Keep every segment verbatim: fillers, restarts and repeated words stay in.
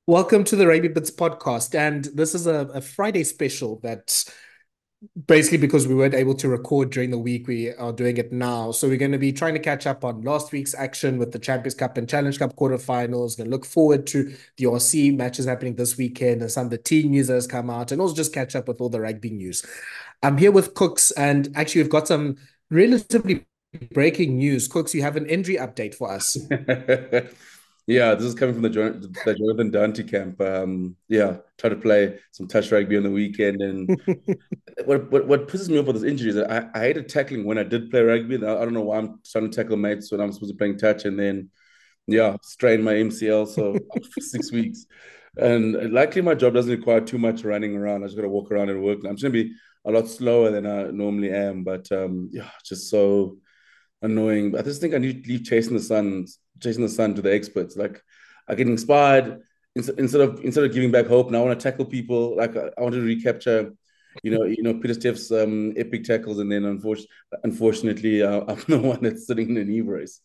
Welcome to the Rugby Bits podcast. And this is a, a Friday special that basically because we weren't able to record during the week, we are doing it now. So we're going to be trying to catch up on last week's action with the Champions Cup and Challenge Cup quarterfinals. Going to look forward to the R C matches happening this weekend and some of the team news that has come out, and also just catch up with all the rugby news. I'm here with Cooks, and actually, we've got some relatively breaking news. Cooks, you have an injury update for us. Yeah, this is coming from the, Jon- the Jonathan Dante camp. Um, yeah, try to play some touch rugby on the weekend. And what, what what pisses me off with this injury is that I, I hated tackling when I did play rugby. I, I don't know why I'm trying to tackle mates when I'm supposed to be playing touch. And then, yeah, strained my M C L. So for six weeks. And likely my job doesn't require too much running around. I just got to walk around and work. I'm just going to be a lot slower than I normally am. But um, yeah, just so annoying. I just think I need to leave chasing the sun, chasing the sun to the experts. Like I get inspired instead of instead of giving back hope. Now I want to tackle people. Like I, I want to recapture, you know, you know Pieter-Steph's um, epic tackles, and then unfortunately, unfortunately, uh, I'm the one that's sitting in a knee brace.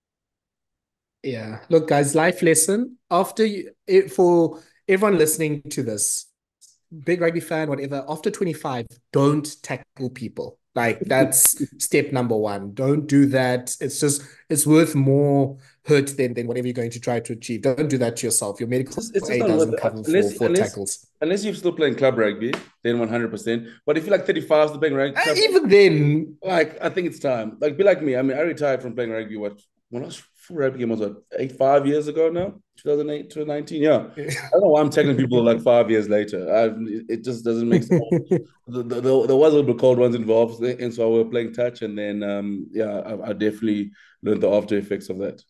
Yeah. Look, guys, life lesson. After you, it, for everyone listening to this, big rugby fan, whatever, after twenty-five, don't tackle people. Like that's step number one. Don't do that. It's just it's worth more hurt than than whatever you're going to try to achieve. Don't do that to yourself. Your It's medical just, it's just aid not worth doesn't it. Uh, cover for unless for unless tackles. unless you're still playing club rugby, then one hundred percent. But if you're like thirty-five, still playing rugby, Uh, club, even then, like I think it's time. Like be like me. I mean, I retired from playing rugby. What when I was full rugby game was what eight five years ago now, two thousand eight to nineteen. Yeah, I don't know why I'm tackling people like five years later. I, it just doesn't make sense. The, the, the, there was a little bit cold ones involved, and so we were playing touch, and then um, yeah, I, I definitely learned the after effects of that.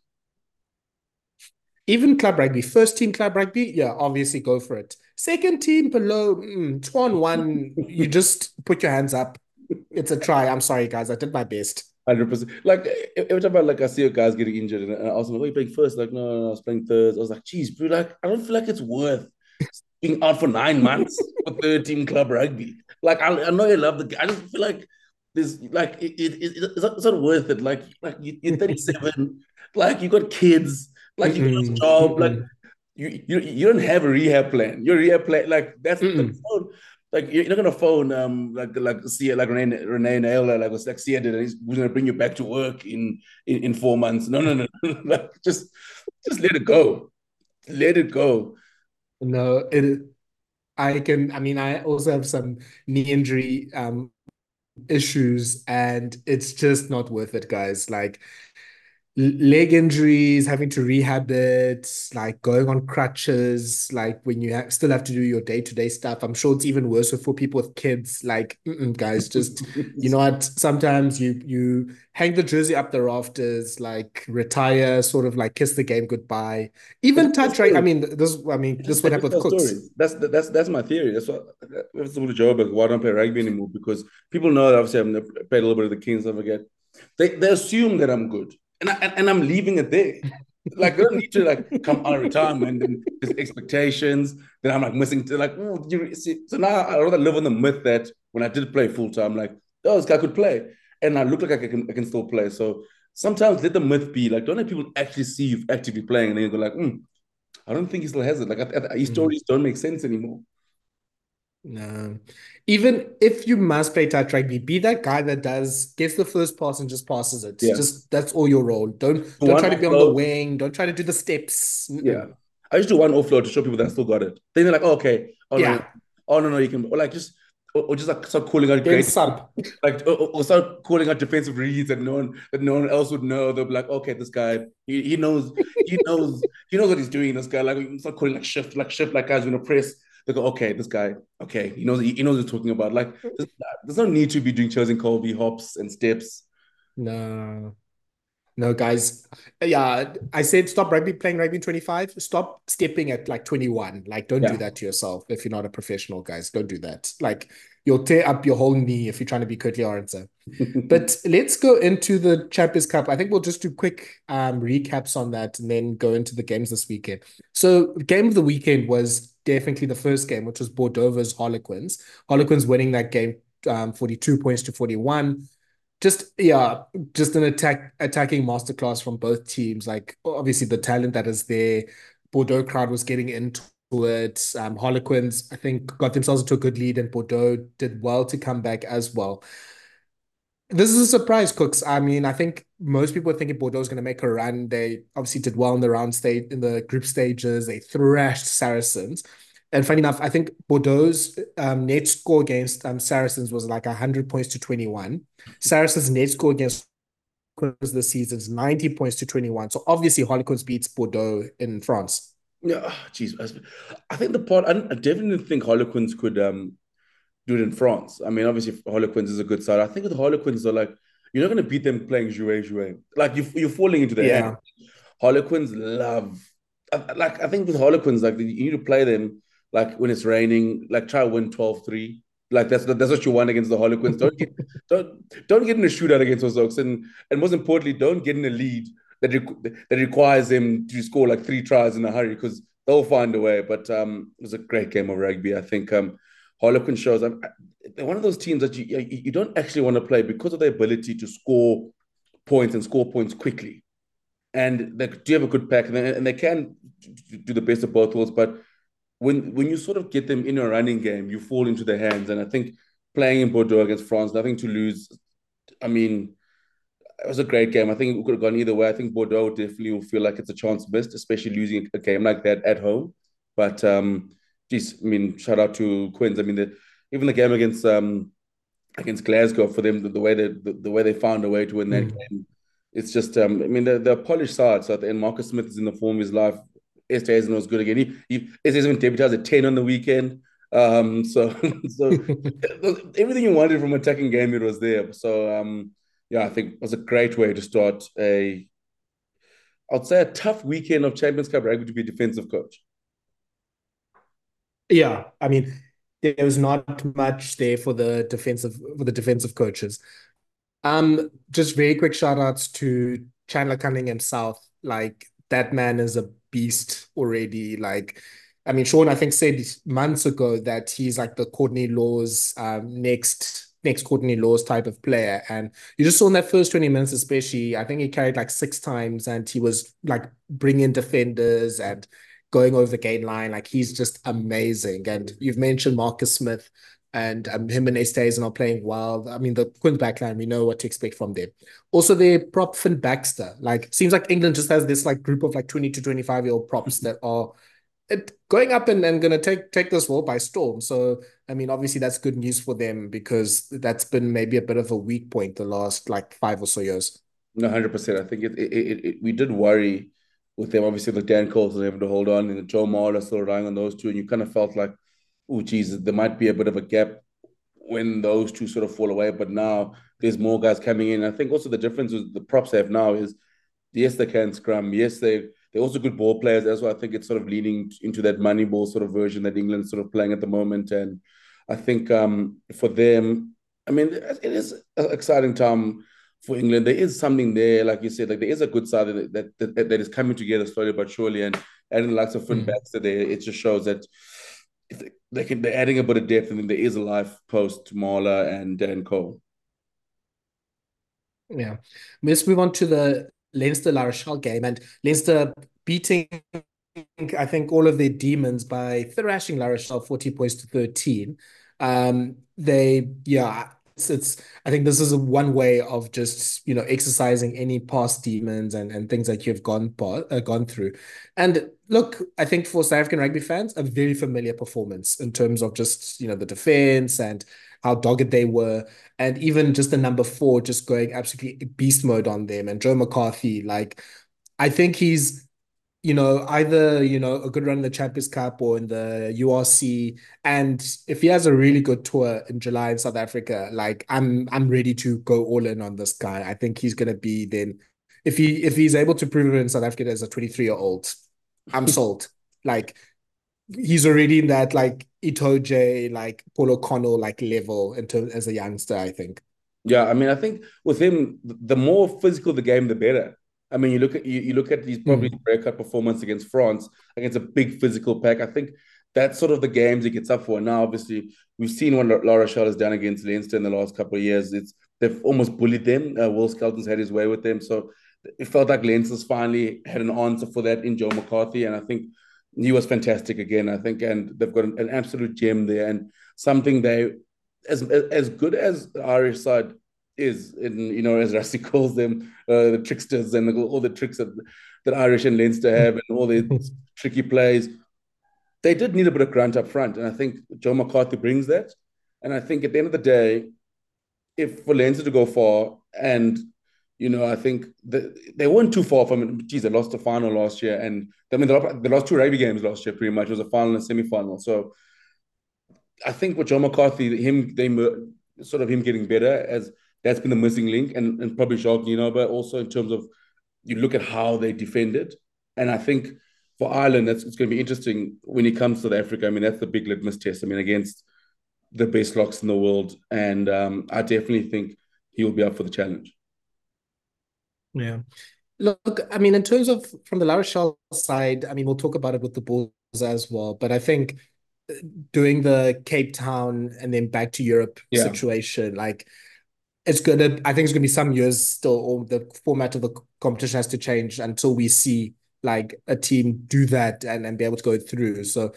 even club rugby, first team club rugby, yeah, obviously go for it. Second team below, mm, Swan one, you just put your hands up. It's a try. I'm sorry, guys. I did my best. Hundred percent. Like every time I like I see a guy's getting injured, and I was like, "Oh, you playing first?" Like, no, no, no, I was playing third. I was like, "Geez, bro, like I don't feel like it's worth being out for nine months for third team club rugby." Like, I, I know you love the guy. I just feel like this, like, it, it, it, it's, not, it's not worth it. Like, like you, you're thirty-seven, like you got kids, like you got a Mm-mm, job, like mm-mm, you you you don't have a rehab plan. Your rehab plan, like that's like, mm-mm. so like you're not gonna phone um like like see like Renee Renee Naylor like was like Sia did, and he's gonna bring you back to work in in, in four months. No, no, no, like just just let it go, let it go. No, it. I can. I mean, I also have some knee injury um issues, and it's just not worth it, guys. Like leg injuries, having to rehab it, like going on crutches, like when you ha still have to do your day-to-day stuff. I'm sure it's even worse for people with kids. Like, mm-mm, guys, just you know what? Sometimes you you hang the jersey up the rafters, like retire, sort of like kiss the game goodbye. I Even just tell touch, right? I stories. mean, this. I mean, I this just I would just happen with tell Cooks. stories. That's that's that's my theory. That's what that's what the job like. Why don't play rugby anymore? Because people know that obviously I'm played a little bit of the Kings. I forget. They they assume that I'm good, and I, and I'm leaving it there. Like they don't need to like come out of retirement and there's expectations. Then I'm like missing. To, like oh, you see. So now I rather live on the myth that when I did play full time, like oh this guy could play, and I look like I can I can still play. So sometimes let the myth be. Like don't let people actually see you actively playing, and then you go like, mm, I don't think he still has it. Like I, I, his Mm. stories don't make sense anymore. No. Even if you must play touch rugby, be that guy that does gets the first pass and just passes it. Yeah, Just that's all your role. Don't don't one try to be on the offload. wing. Don't try to do the steps. Yeah, Mm-mm. I used to do one offload to show people that I still got it. Then they're like, oh, okay, oh no, Yeah. oh no, no, you can, or like just, or, or just like start calling out Then great, sub. like, or, or start calling out defensive reads that no one that no one else would know. They'll be like, okay, this guy, he, he knows, he knows, he knows what he's doing. This guy, like, start calling like shift, like shift, like guys gonna press. They go, okay, this guy, okay, he knows, he, he knows what he's talking about. Like, there's, there's no need to be doing chosen Colby hops and steps. No. No, guys. Yeah, I said stop rugby playing rugby twenty-five. Stop stepping at like twenty-one. Like, don't do Yeah. that to yourself if you're not a professional, guys. Don't do that. Like, you'll tear up your whole knee if you're trying to be Curtly Orenser. But let's go into the Champions Cup. I think we'll just do quick um, recaps on that and then go into the games this weekend. So, game of the weekend was definitely the first game, which was Bordeaux versus Harlequins. Harlequins winning that game um, forty-two points to forty-one. Just yeah, just an attack attacking masterclass from both teams. Like obviously the talent that is there. Bordeaux crowd was getting into to it. Um, Harlequins, I think, got themselves into a good lead, and Bordeaux did well to come back as well. This is a surprise, Cooks. I mean, I think most people are thinking Bordeaux is going to make a run. They obviously did well in the round state in the group stages. They thrashed Saracens. And funny enough, I think Bordeaux's um, net score against um, Saracens was like one hundred points to twenty-one. Saracens' net score against Harlequins this season is ninety points to twenty-one. So obviously, Harlequins beats Bordeaux in France. Yeah, jeez. I think the part I, I definitely think Harlequins could um do it in France. I mean, obviously Harlequins is a good side. I think with Harlequins are like you're not going to beat them playing jouet jouet. Like you you're falling into their hands. Yeah. Harlequins love like I think with Harlequins like you need to play them like when it's raining. Like try to win twelve three. Like that's that's what you want against the Harlequins. Don't get don't don't get in a shootout against those Oaks, and and most importantly, don't get in a lead that that requires them to score like three tries in a hurry because they'll find a way. But um, it was a great game of rugby. I think um, Harlequin shows I'm, they're one of those teams that you you don't actually want to play because of their ability to score points and score points quickly. And they do have a good pack, and they, and they can do the best of both worlds. But when when you sort of get them in a running game, you fall into their hands. And I think playing in Bordeaux against France, nothing to lose. I mean, it was a great game. I think it could have gone either way. I think Bordeaux definitely will feel like it's a chance missed, especially losing a game like that at home. But um, geez, I mean, shout out to Quins. I mean, the, even the game against um against Glasgow for them, the, the way they the, the way they found a way to win that Mm. game. It's just um, I mean, they're, they're a polished side. So at the end, Marcus Smith is in the form of his life. Esther was good again. He, he Esther even debuted at ten on the weekend. Um, so so everything you wanted from attacking game, it was there. So um, yeah, I think it was a great way to start a, I'd say a tough weekend of Champions Cup rugby to be defensive coach. Yeah, I mean, there was not much there for the defensive for the defensive coaches. Um, just very quick shout outs to Chandler Cunningham South. Like that man is a beast already. Like, I mean, Sean, I think said months ago that he's like the Courtney Laws um next next Courtney Laws type of player. And you just saw in that first twenty minutes, especially, I think he carried like six times and he was like bringing defenders and going over the gain line. Like he's just amazing. And you've mentioned Marcus Smith and um, him and Estays are playing well. I mean, the Queen's backline, we know what to expect from them. Also, their prop Finn Baxter. Like, seems like England just has this like group of like twenty to twenty-five year old props that are it, going up and, and going to take take this world by storm. So, I mean, obviously that's good news for them because that's been maybe a bit of a weak point the last like five or so years. No, one hundred percent. I think it, it, it, it we did worry with them. Obviously, the Dan Coles was able to hold on, and Joe Marler still relying on those two, and you kind of felt like, oh, Jesus, there might be a bit of a gap when those two sort of fall away. But now there's more guys coming in. I think also the difference with the props they have now is yes, they can scrum. Yes, they they're also good ball players as well. I think it's sort of leaning into that money ball sort of version that England's sort of playing at the moment. And I think um, for them, I mean, it is an exciting time for England. There is something there, like you said, like there is a good side that that, that, that is coming together slowly but surely. And adding the likes of Finn Mm. Baxter there, it just shows that if they, they can, they're adding a bit of depth, and then there is a life post Marla and Dan Cole. Yeah. Let's move on to the Leinster La Rochelle game and Leinster beating, I think, all of their demons by thrashing La Rochelle forty points to thirteen. Um, they, yeah, it's, it's, I think this is a one way of just, you know, exercising any past demons and, and things that you've gone, uh, gone through. And look, I think for South African rugby fans, a very familiar performance in terms of just, you know, the defense and how dogged they were and even just the number four just going absolutely beast mode on them and Joe McCarthy like I think he's you know either you know a good run in the Champions Cup or in the U R C and if he has a really good tour in July in South Africa like I'm I'm ready to go all in on this guy. I think he's going to be then if he if he's able to prove it in South Africa as a twenty-three year old I'm sold. Like he's already in that like Itoje, like Paul O'Connell like level in terms as a youngster, I think. Yeah, I mean, I think with him, the more physical the game, the better. I mean, you look at you, you look at his probably Mm. breakout performance against France, against a big physical pack. I think that's sort of the games he gets up for. Now, obviously, we've seen what La Rochelle has done against Leinster in the last couple of years. It's they've almost bullied them. Uh, Will Skelton's had his way with them, so it felt like Leinster's finally had an answer for that in Joe McCarthy, and I think he was fantastic again, I think, and they've got an, an absolute gem there and something they, as as good as the Irish side is, in you know, as Rassie calls them, uh, the tricksters and the, all the tricks that that Irish and Leinster have and all the tricky plays. They did need a bit of grunt up front, and I think Joe McCarthy brings that. And I think at the end of the day, if for Leinster to go far, and you know, I think the, they weren't too far from it. Geez, they lost the final last year, and I mean, they lost, they lost two rugby games last year, pretty much. It was a final and a semi-final. So I think with John McCarthy, him, they sort of him getting better as that's been the missing link, and, and probably Jacques Nino, but also in terms of you look at how they defended, and I think for Ireland, that's it's going to be interesting when it comes to South Africa. I mean, that's the big litmus test. I mean, against the best locks in the world, and um, I definitely think he'll be up for the challenge. Yeah. Look, I mean, in terms of from the La Rochelle side, I mean, we'll talk about it with the Bulls as well, but I think uh, doing the Cape Town and then back to Europe Yeah. situation, like it's gonna, I think it's gonna be some years still, or the format of the competition has to change until we see like a team do that and, and be able to go through. So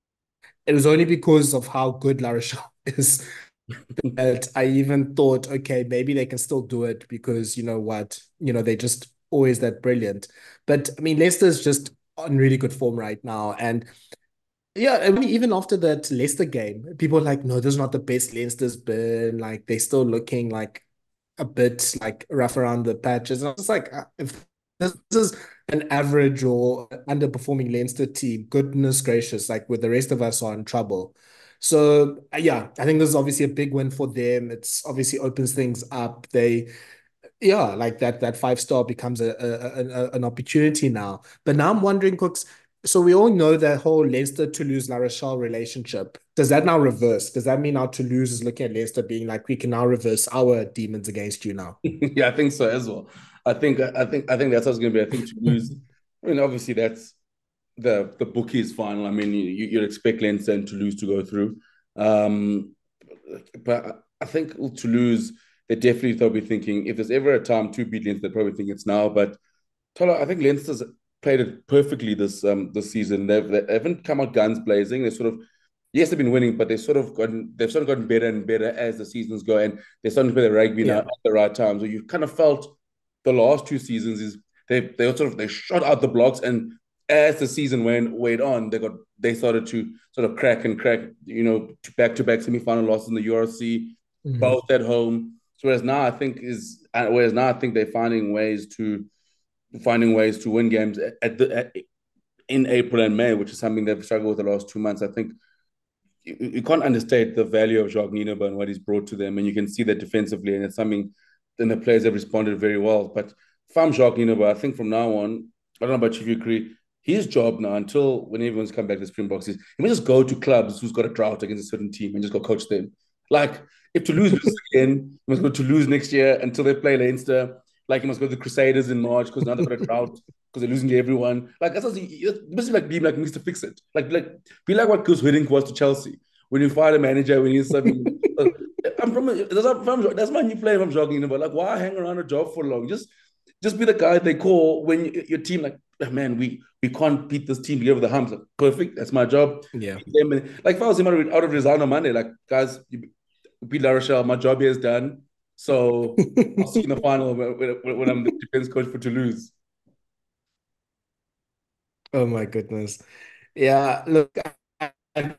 it was only because of how good La Rochelle is that I even thought, okay, maybe they can still do it because you know what, you know, they just always that brilliant. But I mean, Leicester's just on really good form right now. And yeah, I mean, even after that Leicester game, people are like, no, this is not the best Leicester's been. Like, they're still looking like a bit like rough around the patches. And I was like, uh, if this is an average or underperforming Leinster team, goodness gracious, like with the rest of us are in trouble. So uh, yeah, I think this is obviously a big win for them. It's obviously opens things up. They yeah, like that that five star becomes a, a, a an opportunity now. But now I'm wondering, Cooks. So we all know that whole Leicester Toulouse La Rochelle relationship. Does that now reverse? Does that mean now Toulouse is looking at Leicester being like, we can now reverse our demons against you now? Yeah, I think so as well. I think I think I think that's what's going to be. I think to lose. I mean, obviously that's the the bookies final. I mean, you you'd expect Leinster and Toulouse to go through, um, but I think Toulouse they definitely they'll be thinking if there's ever a time to beat Leinster, they probably think it's now. But Tola, I think Leinster's played it perfectly this um this season. They've they haven't come out guns blazing. They sort of yes, they've been winning, but they've sort of gotten they've sort of gotten better and better as the seasons go, and they're starting to play the rugby now Yeah. at the right time. So you kind of felt the last two seasons is they they sort of they shot out the blocks, and as the season went went on, they got they started to sort of crack and crack, you know, back to back semi-final losses in the U R C, Mhm. both at home. So whereas now I think is whereas now I think they're finding ways to finding ways to win games at the at, in April and May, which is something they've struggled with the last two months. I think you, you can't understate the value of Jacques Nienaber and what he's brought to them, and you can see that defensively, and it's something. Then the players have responded very well. But if I'm Jacques Nienaber, I think from now on, I don't know about you if you agree. His job now, until when everyone's come back to Springboks, is he must just go to clubs who's got a drought against a certain team and just go coach them. Like if Toulouse loses again, he must go to Toulouse next year until they play Leinster. Like he must go to the Crusaders in March because now they've got a drought because they're losing to everyone. Like that's it must be like being like Mister Fix It. Like like be like what Gus Hiddink was to Chelsea when you fired a manager when he's something. I'm from that's, from, that's my new plan. I'm jogging about like why hang around a job for long? Just just be the guy they call when you, your team like oh, man we we can't beat this team get over the humps. Like, perfect, that's my job. Yeah. Like if I was him out of Rizal on Monday, like guys, you beat La Rochelle, my job here is done. So I'll see you in the final when, when, when I'm the defense coach for Toulouse. Oh my goodness. Yeah, look, I, I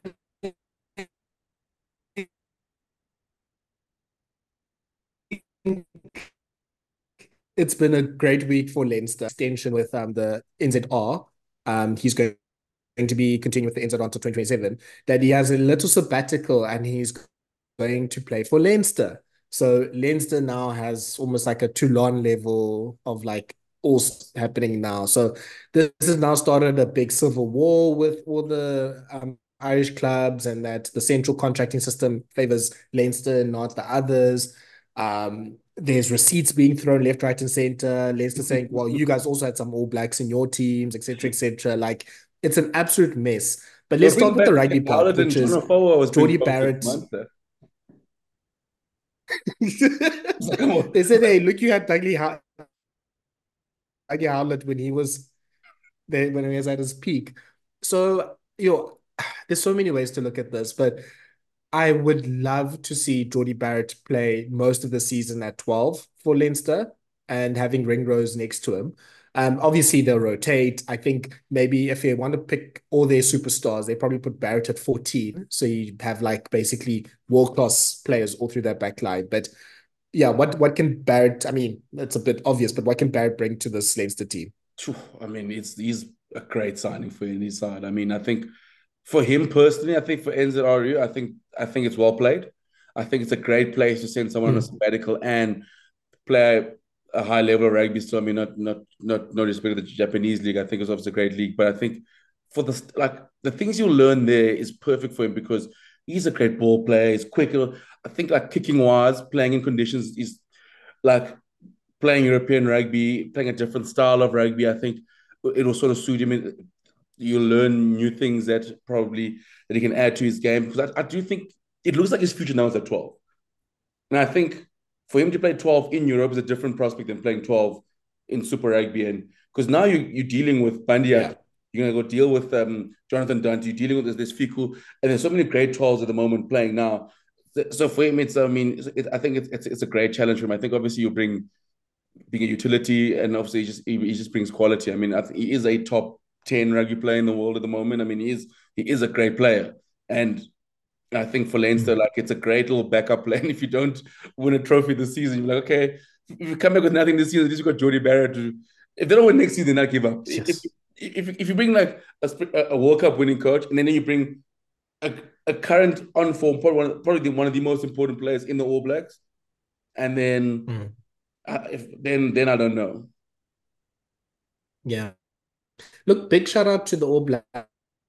think it's been a great week for Leinster. Extension with um the N Z R. Um, he's going to be continuing with the N Z R until twenty twenty-seven. That he has a little sabbatical and he's going to play for Leinster. So Leinster now has almost like a Toulon level of like all happening now. So this has now started a big civil war with all the um, Irish clubs, and that the central contracting system favors Leinster, not the others. Um, there's receipts being thrown left, right, and center. Leinster saying, "Well, you guys also had some All Blacks in your teams, et cetera, et cetera" Like it's an absolute mess. But They're let's bringing start with back the rugby Ken part, Howlett and which John is Afoa was being Geordie told six Barrett. months there. It's like, come on. They said, "Hey, look, you had Dougie, How- Dougie Howlett when he was there, when he was at his peak." So, you know, there's so many ways to look at this, but I would love to see Jordie Barrett play most of the season at twelve for Leinster and having Ringrose next to him. Um, obviously, they'll rotate. I think maybe if they want to pick all their superstars, they probably put Barrett at fourteen. So you have like basically world-class players all through that back line. But yeah, what what can Barrett, I mean, it's a bit obvious, but what can Barrett bring to this Leinster team? I mean, it's he's a great signing for any side. I mean, I think for him personally, I think for N Z R U, I think I think it's well played. I think it's a great place to send someone on a Mm. sabbatical and play a high level of rugby. So I mean, not not not no respect to the Japanese league. I think it's obviously a great league, but I think for the like the things you learn there is perfect for him because he's a great ball player. He's quick. I think like kicking wise, playing in conditions is like playing European rugby, playing a different style of rugby. I think it will sort of suit him. You'll learn new things that probably that he can add to his game because I, I do think it looks like his future now is at twelve. And I think for him to play twelve in Europe is a different prospect than playing twelve in Super Rugby. And because now you, you're dealing with Yeah. Bandiak, you're going to go deal with um, Jonathan Dante, you're dealing with this, this Fiku, and there's so many great twelves at the moment playing now. So for him, it's, I mean, it, I think it's, it's, it's a great challenge for him. I think obviously you bring being a utility and obviously he just, he, he just brings quality. I mean, I think he is a top ten rugby player in the world at the moment. I mean, he is, he is a great player. And I think for Leinster, Mm. like it's a great little backup plan. If you don't win a trophy this season, you're like, okay, if you come back with nothing this season, at least you got Jordie Barrett. To, if they don't win next season, not give up. If, Yes. if, if you bring like a, a World Cup winning coach, and then you bring a, a current on form, probably one, probably one of the most important players in the All Blacks, and then Mm. uh, if, then then I don't know. Yeah. Look, big shout out to the All Blacks.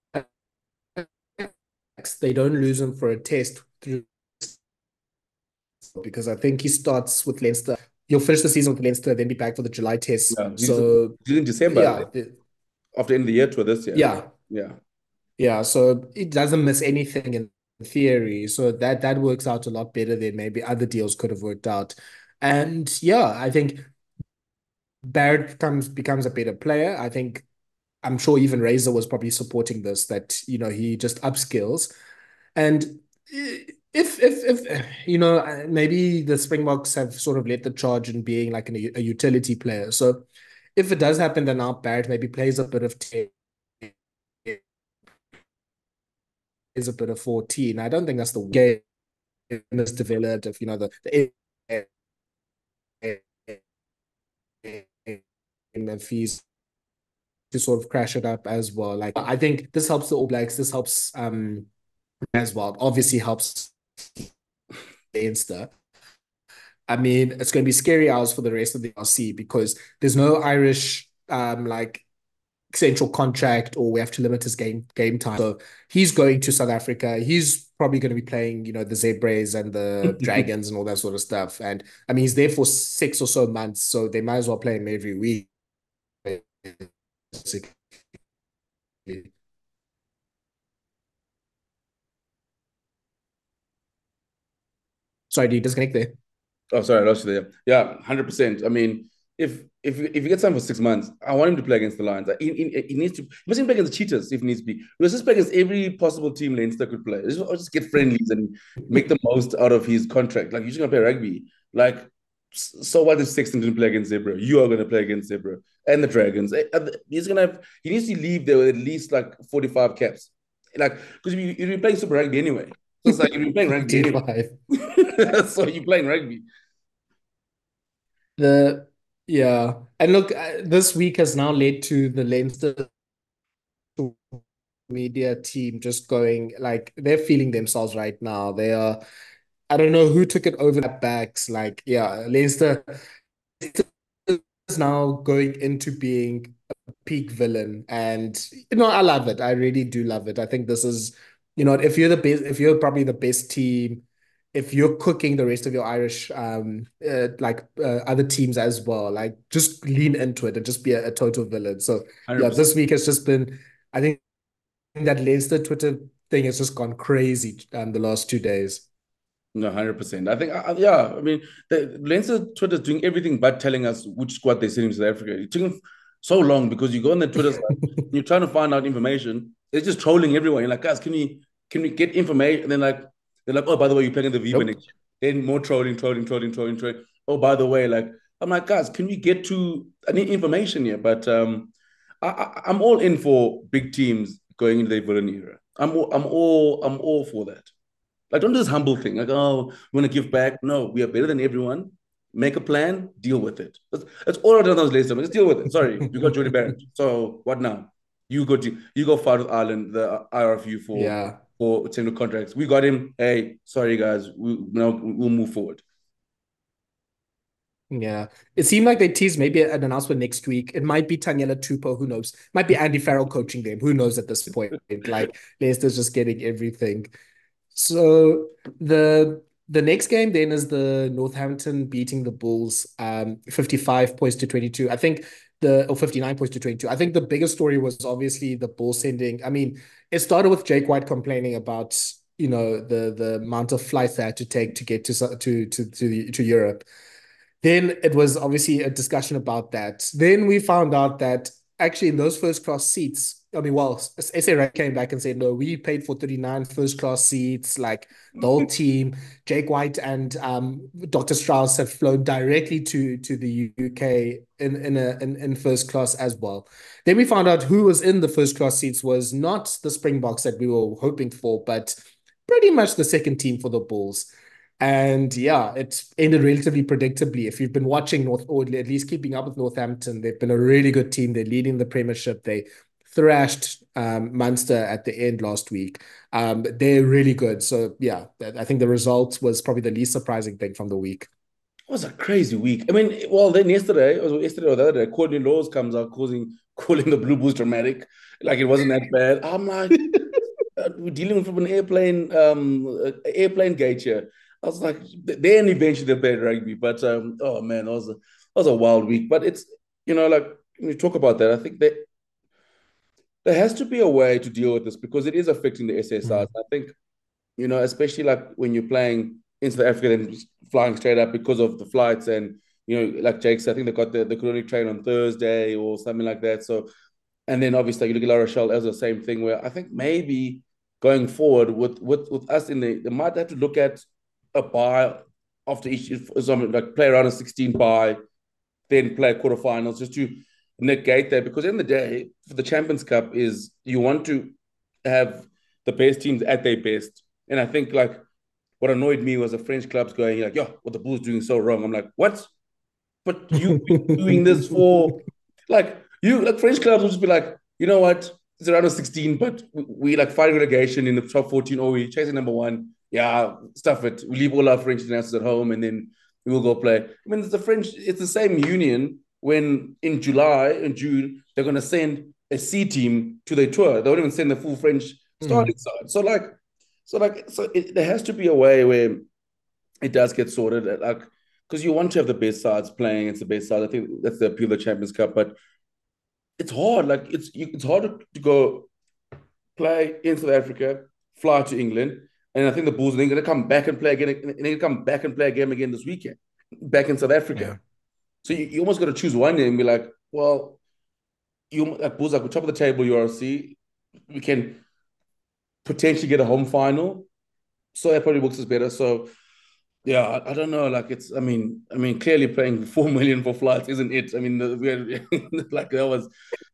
They don't lose him for a test through because I think he starts with Leinster. He'll finish the season with Leinster, then be back for the July test. Yeah, he's, So he's in December yeah, the- after the end of the year tour this year. yeah, Yeah, yeah. So it doesn't miss anything in theory. So that that works out a lot better than maybe other deals could have worked out. And yeah, I think Barrett comes becomes a better player. I think I'm sure even Razor was probably supporting this, that you know he just upskills. And if if if you know maybe the Springboks have sort of led the charge in being like an, a utility player. So if it does happen, then now Barrett maybe plays a bit of ten, is a bit of fourteen. I don't think that's the game is developed. If you know the, the and fees to sort of crash it up as well. Like I think this helps the All Blacks. This helps um as well. Obviously helps Leinster. I mean, it's going to be scary hours for the rest of the R C because there's no Irish um like central contract or we have to limit his game game time. So he's going to South Africa. He's probably going to be playing, you know, the Zebras and the Dragons and all that sort of stuff. And I mean, he's there for six or so months, so they might as well play him every week. Sorry, did you disconnect there? Oh, sorry, I lost you there. Yeah, hundred percent. I mean, if if if you get something for six months, I want him to play against the Lions. He, he, he needs to. He must even play against the Cheetahs if needs to be. He must just play against every possible team Leinster could play. Just, or just get friendlies and make the most out of his contract. Like you're just gonna play rugby. Like so, what if Sexton didn't play against Zebra? You are gonna play against Zebra and the Dragons. Eh, he's gonna have. He needs to leave there with at least like forty-five caps. Like because you you're playing Super Rugby anyway. So it's like you're playing rugby anyway. forty-five. So you're playing rugby. The yeah, and look, uh, this week has now led to the Leinster media team just going like they're feeling themselves right now. They are. I don't know who took it over their backs. Like, yeah, Leinster is now going into being a peak villain. And you know, I love it. I really do love it. I think this is, you know, if you're the best, if you're probably the best team, if you're cooking the rest of your Irish um uh, like uh, other teams as well, like just lean into it and just be a, a total villain. So yeah, one hundred percent. this week has just been, I think that Leinster Twitter thing has just gone crazy um the last two days. No, one hundred percent. I think, uh, yeah, I mean, the Leinster Twitter is doing everything but telling us which squad they sent in South Africa. It took them so long because you go on the Twitter site, you're trying to find out information. They're just trolling everyone. You're like, guys, can we can we get information? And then like they're like, oh, by the way, you're playing in the Viva Nope. next year. Then more trolling, trolling, trolling, trolling, trolling. Oh, by the way, like I'm like, guys, can we get to I need information here? But um, I, I, I'm all in for big teams going into the villain era. I'm all, I'm all I'm all for that. Like, don't do this humble thing. Like, oh, we want to give back. No, we are better than everyone. Make a plan, deal with it. That's, that's all I've done those last time. Just deal with it. Sorry, you got Jody Barrett. So what now? You go to you go fight with Ireland, the I R F U for Yeah. for similar contracts. We got him. Hey, sorry guys, we now we'll move forward. Yeah. It seemed like they teased maybe an announcement next week. It might be Taniela Tupou, who knows? Might be Andy Farrell coaching them. Who knows at this point? Like Leicester's just getting everything. So the the next game then is the Northampton beating the Bulls, um, fifty-five points to twenty-two. I think the or fifty-nine points to twenty-two. I think the biggest story was obviously the Bulls sending. I mean, it started with Jake White complaining about, you know, the the amount of flights they had to take to get to to to to, the, to Europe. Then it was obviously a discussion about that. Then we found out that actually in those first class seats, I mean, well, S A came back and said, no, we paid for thirty-nine first class seats, like the whole team. Jake White and um, Doctor Strauss have flown directly to, to the U K in, in, a, in, in first class as well. Then we found out who was in the first class seats was not the Springboks that we were hoping for, but pretty much the second team for the Bulls. And yeah, it ended relatively predictably. If you've been watching North, or at least keeping up with Northampton, they've been a really good team. They're leading the Premiership. They thrashed um, Munster at the end last week. Um, they're really good. So yeah, I think the result was probably the least surprising thing from the week. It was a crazy week. I mean, well, then yesterday, it was yesterday or the other day, Courtney Laws comes out causing calling the Blue Bulls dramatic, like it wasn't that bad. I'm like, uh, we're dealing with an airplane, um, uh, airplane gate here. I was like, then eventually they played rugby, but um, oh man, that was a that was a wild week. But it's you know, like when you talk about that, I think that there has to be a way to deal with this because it is affecting the S S Rs. Mm. I think you know, especially like when you're playing in South Africa and flying straight up because of the flights and you know, like Jake said, I think they got the, the could only train on Thursday or something like that. So, and then obviously you look at La Rochelle as the same thing where I think maybe going forward with with, with us in the, they might have to look at a bye after each, something like play around a sixteen bye, then play quarterfinals just to negate that because in the day for the Champions Cup is you want to have the best teams at their best. And I think like what annoyed me was the French clubs going like, yo, what the Bulls doing so wrong. I'm like, what? But you've been doing this for like you like French clubs will just be like, you know what? It's around a sixteen, but we, we like fighting relegation in the top fourteen. Oh, we chasing number one. Yeah, stuff it. We leave all our French internationals at home and then we will go play. I mean, it's the French, it's the same union when in July and June, they're gonna send a C team to their tour. They won't even send the full French starting Mm. side. So like, so like, so it, there has to be a way where it does get sorted. Like, because you want to have the best sides playing. It's the best side. I think that's the appeal of the Champions Cup. But it's hard. Like it's you, it's hard to, to go play in South Africa, fly to England, and I think the Bulls are going to come back and play again. And they're going to come back and play a game again this weekend, back in South Yeah. Africa. So you, you almost got to choose one and be like, well, you at Bulls like top of the table, U R C, we can potentially get a home final. So that probably works us better. So yeah, I, I don't know. Like it's, I mean, I mean, clearly paying four million for flights isn't it? I mean, the, we had, like that was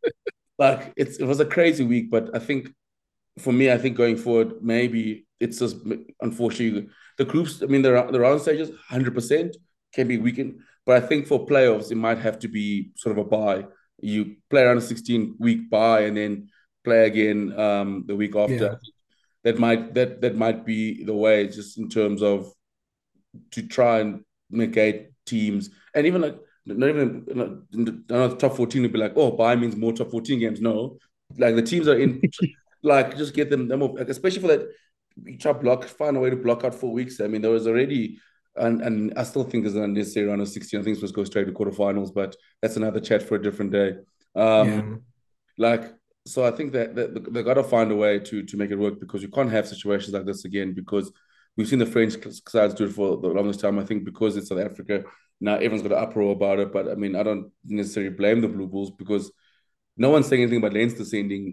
like it's it was a crazy week. But I think for me, I think going forward, maybe it's just unfortunately the groups. I mean, the the round stages, one hundred percent can be weakened. But I think for playoffs, it might have to be sort of a bye. You play around a sixteen week bye and then play again um, the week after. Yeah. That might that that might be the way, just in terms of to try and negate teams, and even like not even not the top fourteen would be like, oh, bye means more top fourteen games. No, like the teams are in, like just get them them up, like, especially for that. You try block, find a way to block out four weeks. I mean, there was already, and and I still think there's an unnecessary round of sixteen. I think it's supposed to go straight to quarterfinals, but that's another chat for a different day. Um, Yeah. like so, I think that, that they got to find a way to to make it work because you can't have situations like this again because we've seen the French sides do it for the longest time. I think because it's South Africa, now everyone's got an uproar about it. But I mean, I don't necessarily blame the Blue Bulls because no one's saying anything about Leinster sending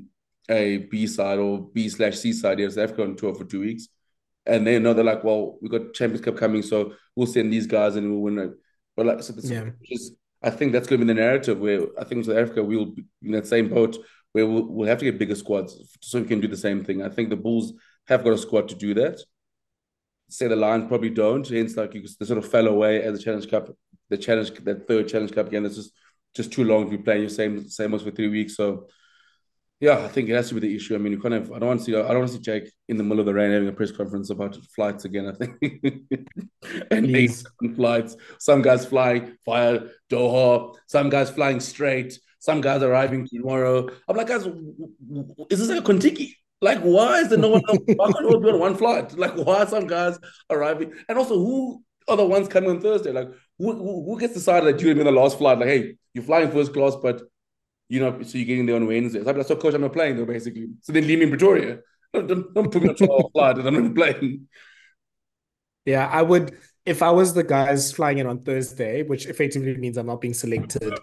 a B side or B slash C side here in South Africa on tour for two weeks. And they know they're like, well, we've got Champions Cup coming, so we'll send these guys and we'll win it. But like, so this Yeah. is, I think that's going to be the narrative where I think in South Africa we'll be in that same boat where we'll, we'll have to get bigger squads so we can do the same thing. I think the Bulls have got a squad to do that. Say the Lions probably don't. Hence, like you, they sort of fell away as the Challenge Cup, the challenge, that third Challenge Cup again. It's just just too long to be playing your same same as for three weeks. So yeah, I think it has to be the issue. I mean, you kind of I don't want to see I don't want to see Jake in the middle of the rain having a press conference about flights again. I think and eight Please. flights. Some guys flying via Doha. Some guys flying straight. Some guys arriving tomorrow. I'm like, guys, is this like a Kontiki? Like, why is there no one else? Why can't we all be on one flight? Like, why are some guys arriving? And also, who are the ones coming on Thursday? Like, who, who, who gets decided that you're going to be on the last flight? Like, hey, you're flying first class, but you know, so you're getting there on Wednesday. So I'm like, so coach, I'm not playing though, basically. So then leave me in Pretoria. Don't, don't, don't put me on a twelve flight and I'm not playing. Yeah, I would, if I was the guys flying in on Thursday, which effectively means I'm not being selected,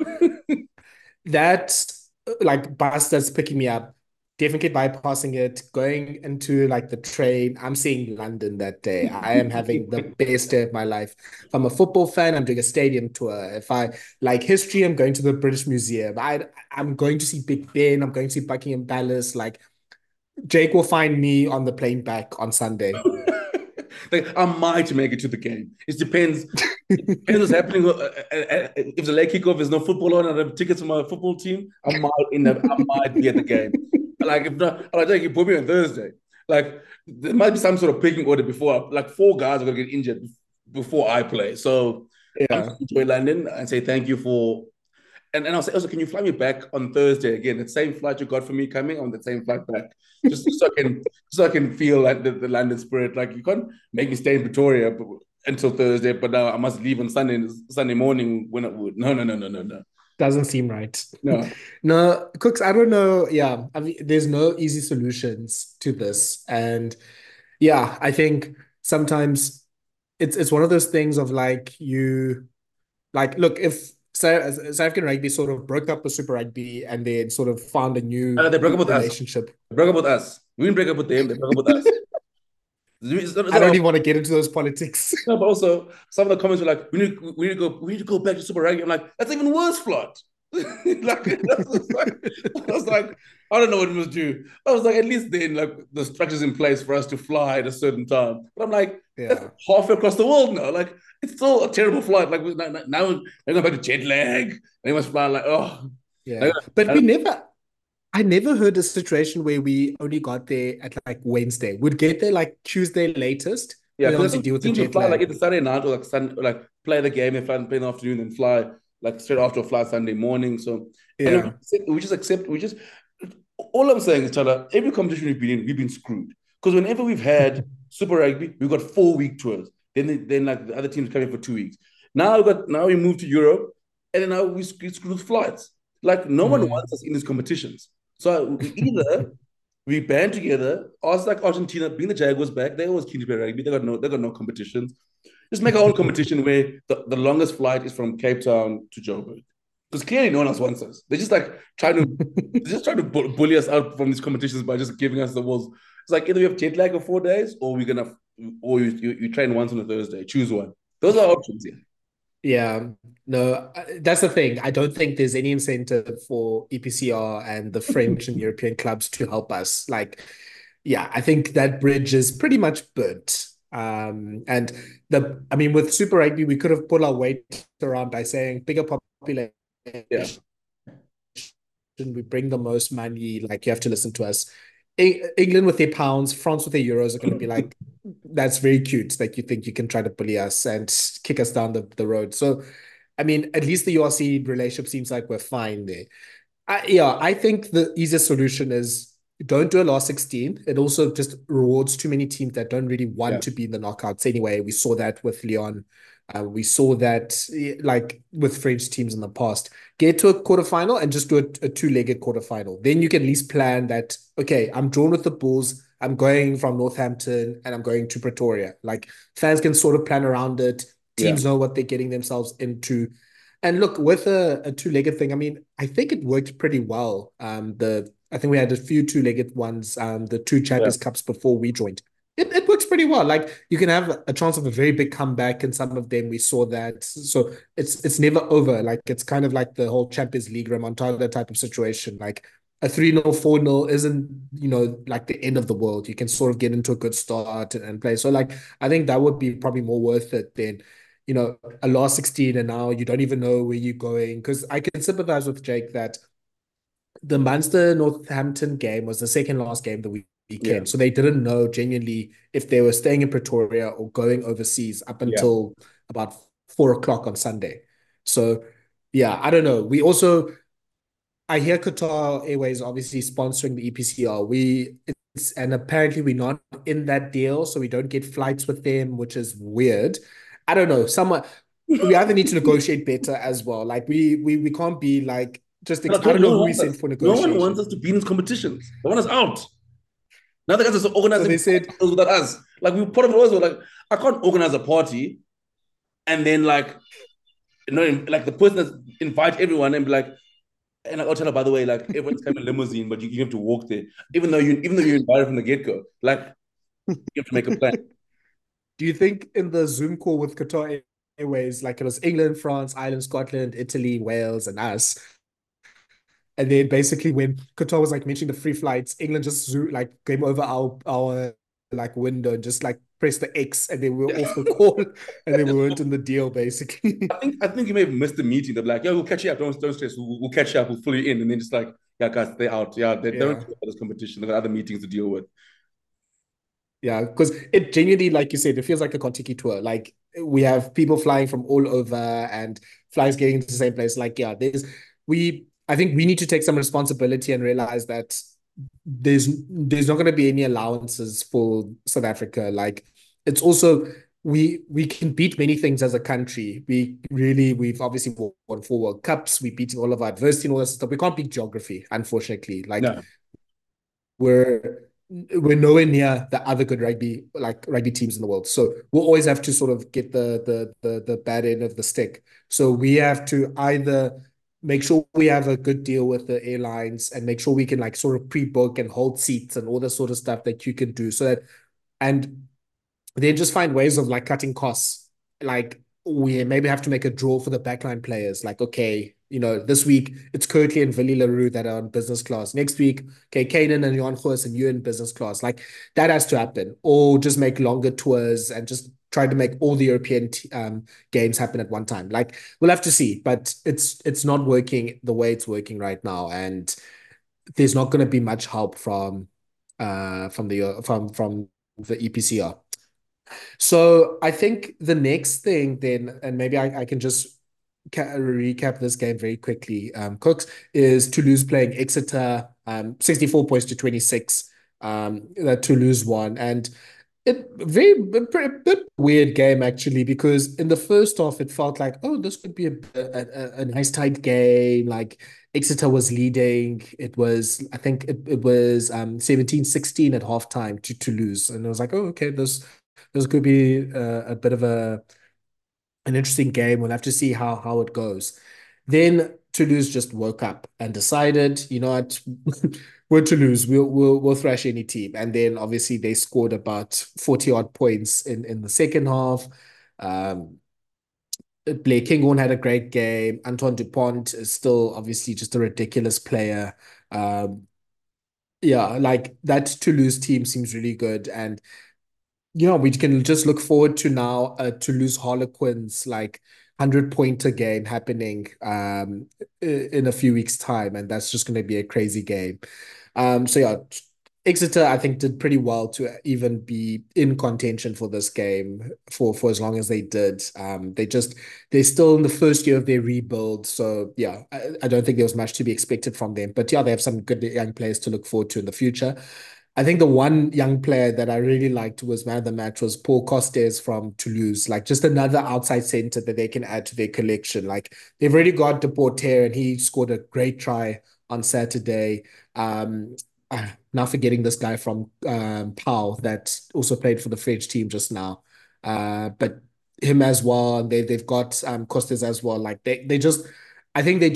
that like bus that's picking me up, definitely bypassing it, going into like the train. I'm seeing London that day. I am having the best day of my life. If I'm a football fan, I'm doing a stadium tour. If I like history, I'm going to the British Museum. I I'm going to see Big Ben. I'm going to see Buckingham Palace. Like Jake will find me on the plane back on Sunday. Like, I might make it to the game. It depends. It depends what's happening. Uh, uh, uh, If the late kickoff is no football on and I have tickets to my football team, I might end up, I might be at the game. Like, if not, I like, you put me on Thursday. Like, there might be some sort of picking order before, like, four guys are going to get injured before I play. So I'm Yeah. going to enjoy London and say thank you for. And, and I'll say, also, can you fly me back on Thursday again? The same flight you got for me coming on the same flight back, just so I can, so I can feel like the, the London spirit. Like you can't make me stay in Pretoria until Thursday, but now I must leave on Sunday Sunday morning when it would. No, no, no, no, no, no, Doesn't seem right. no. No, Cooks, I don't know. Yeah, I mean, there's no easy solutions to this. And yeah, I think sometimes it's it's one of those things of like you like look if South South African rugby sort of broke up with Super Rugby and then sort of found a Uh, new they broke up with us. relationship. They broke up with us. We didn't break up with them. They broke up with us. It's not, it's I not don't our, even want to get into those politics. no, but also some of the comments were like, "We need, we need to go, we need to go back to Super Rugby." I'm like, "That's even worse, Flood." Like, that's just like, I was like, I don't know what we must do. I was like, at least then, like, the structure's in place for us to fly at a certain time. But I'm like, that's Yeah. halfway across the world now. Like, it's still a terrible flight. Like, now, now they're going back to jet lag. They must fly like, oh, Yeah. But we never I never heard a situation where we only got there at like Wednesday. We'd get there like Tuesday latest, yeah, and then because obviously deal with the teams will jet fly like lag. either Saturday night or like Sun, or like play the game and fly play in the afternoon, and fly like straight after a flight Sunday morning. So and Yeah. we just accept. We just all I'm saying is, Tyler, every competition we've been in, we've been screwed because whenever we've had Super Rugby, we've got four week tours. Then then like the other teams come in for two weeks. Now we got now we move to Europe, and then now we screwed with flights. Like no one Mm. wants us in these competitions. So we either we band together. Us like Argentina, being the Jaguars back, they always keen to play rugby. They got no, they got no competitions. Just make our own competition where the, the longest flight is from Cape Town to Joburg. Because clearly no one else wants us. They're just like trying to, they're just trying to bully us out from these competitions by just giving us the world's. It's like either we have jet lag for four days, or we're gonna, or you, you, you train once on a Thursday. Choose one. Those are options here. Yeah, no, uh, that's the thing. I don't think there's any incentive for E P C R and the French and European clubs to help us. Like, yeah, I think that bridge is pretty much burnt. Um, and the, I mean, with Super Rugby, we could have put our weight around by saying bigger population, Yeah, we bring the most money, like you have to listen to us. E- England with their pounds, France with their euros are going to be like, that's very cute. Like you think you can try to bully us and kick us down the, the road. So, I mean, at least the U R C relationship seems like we're fine there. I, yeah, I think the easiest solution is don't do a last sixteen. It also just rewards too many teams that don't really want yeah, to be in the knockouts anyway. We saw that with Lyon. Uh, we saw that eh, like with French teams in the past. Get to a quarterfinal and just do a, a two-legged quarterfinal. Then you can at least plan that, okay, I'm drawn with the Bulls. I'm going from Northampton and I'm going to Pretoria. Like fans can sort of plan around it. yeah. Teams know what they're getting themselves into. And look, with a, a two-legged thing, I mean, I think it worked pretty well. Um, the I think we had a few two-legged ones, um, the two Yeah. Champions Cups before we joined. It, it works pretty well. Like you can have a chance of a very big comeback in some of them. We saw that. So it's it's never over. Like it's kind of like the whole Champions League remontada type of situation. Like a three nil, four nil isn't, you know, like the end of the world. You can sort of get into a good start and, and play. So like I think that would be probably more worth it than, you know, a last sixteen and now you don't even know where you're going. Because I can sympathize with Jake that the Munster Northampton game was the second last game of the week Yeah. weekend. So they didn't know genuinely if they were staying in Pretoria or going overseas up Yeah. until about four o'clock on Sunday. So yeah, I don't know. We also I hear Qatar Airways obviously sponsoring the E P C R. We it's and apparently we're not in that deal, so we don't get flights with them, which is weird. I don't know. Someone we either need to negotiate better as well. Like we we we can't be like just But ex- I I told don't you, no know one who we wants sent us. for No one wants negotiation. us to be in these competitions. They want us out. Now the guys are So organizing they said, parties without us. Like we were part of it also. Like I can't organize a party and then like you know like the person that's invite everyone and be like, and I'll tell her by the way, like everyone's coming in limousine, but you, you have to walk there, even though you even though you're invited from the get go. Like you have to make a plan. do you think in the Zoom call with Qatar Airways, like it was England, France, Ireland, Scotland, Italy, Wales, and us, and then basically when Qatar was like mentioning the free flights, England just zoom, like came over our our like window and just like pressed the X and then we were off the call and then we weren't in the deal basically. I think I think you may have missed the meeting. They're like, yeah, we'll catch you up. Don't don't stress. We'll, we'll catch you up. We'll pull you in, and then just like, yeah, guys, they're out. Yeah, they, they don't Yeah. care about this competition. They got other meetings to deal with. Yeah, because it genuinely, like you said, it feels like a Kontiki tour. Like we have people flying from all over and flights getting to the same place. Like, yeah, there's we I think we need to take some responsibility and realize that there's there's not going to be any allowances for South Africa. Like it's also we we can beat many things as a country. We really we've obviously won four World Cups. We beat all of our adversity and all that stuff. We can't beat geography, unfortunately. Like No, we're we're nowhere near the other good rugby like rugby teams in the world. So we'll always have to sort of get the the the the bad end of the stick. So we have to either make sure we have a good deal with the airlines and make sure we can like sort of pre-book and hold seats and all the sort of stuff that you can do so that and they just find ways of like cutting costs. Like we maybe have to make a draw for the backline players. Like, okay, you know, this week it's Kirkley and Villy LaRue that are on business class. Next week, okay, Kanan and Jan Goos and you in business class. Like that has to happen. Or just make longer tours and just try to make all the European t- um, games happen at one time. Like we'll have to see, but it's it's not working the way it's working right now, and there's not going to be much help from uh from the from from the E P C R. So I think the next thing then, and maybe I, I can just ca- recap this game very quickly, um, Cooks, is Toulouse playing Exeter, um, sixty-four points to twenty-six. Um, that Toulouse won. And it very a bit weird game actually, because in the first half it felt like, oh, this could be a, a, a nice tight game. Like Exeter was leading. It was, I think it, it was um seventeen sixteen at halftime to Toulouse. And I was like, oh, okay, this this could be uh, a bit of a an interesting game. We'll have to see how how it goes. Then Toulouse just woke up and decided, you know what, we're Toulouse. We'll we'll we'll thrash any team. And then obviously they scored about forty odd points in in the second half. Um, Blair Kinghorn had a great game. Antoine Dupont is still obviously just a ridiculous player. Um, yeah, like that Toulouse team seems really good, and yeah, we can just look forward to now uh, Toulouse Harlequins like hundred pointer game happening um in a few weeks time, and that's just going to be a crazy game. Um, so yeah, Exeter I think did pretty well to even be in contention for this game for for as long as they did. Um, they just they're still in the first year of their rebuild, so yeah, I, I don't think there was much to be expected from them. But yeah, they have some good young players to look forward to in the future. I think the one young player that I really liked was man of the match was Paul Costes from Toulouse. Like just another outside center that they can add to their collection. Like they've already got Deporter and he scored a great try on Saturday. Um, uh, now forgetting this guy from um, Pau that also played for the French team just now. Uh, but him as well. And they they've got um Costes as well. Like they they just I think they just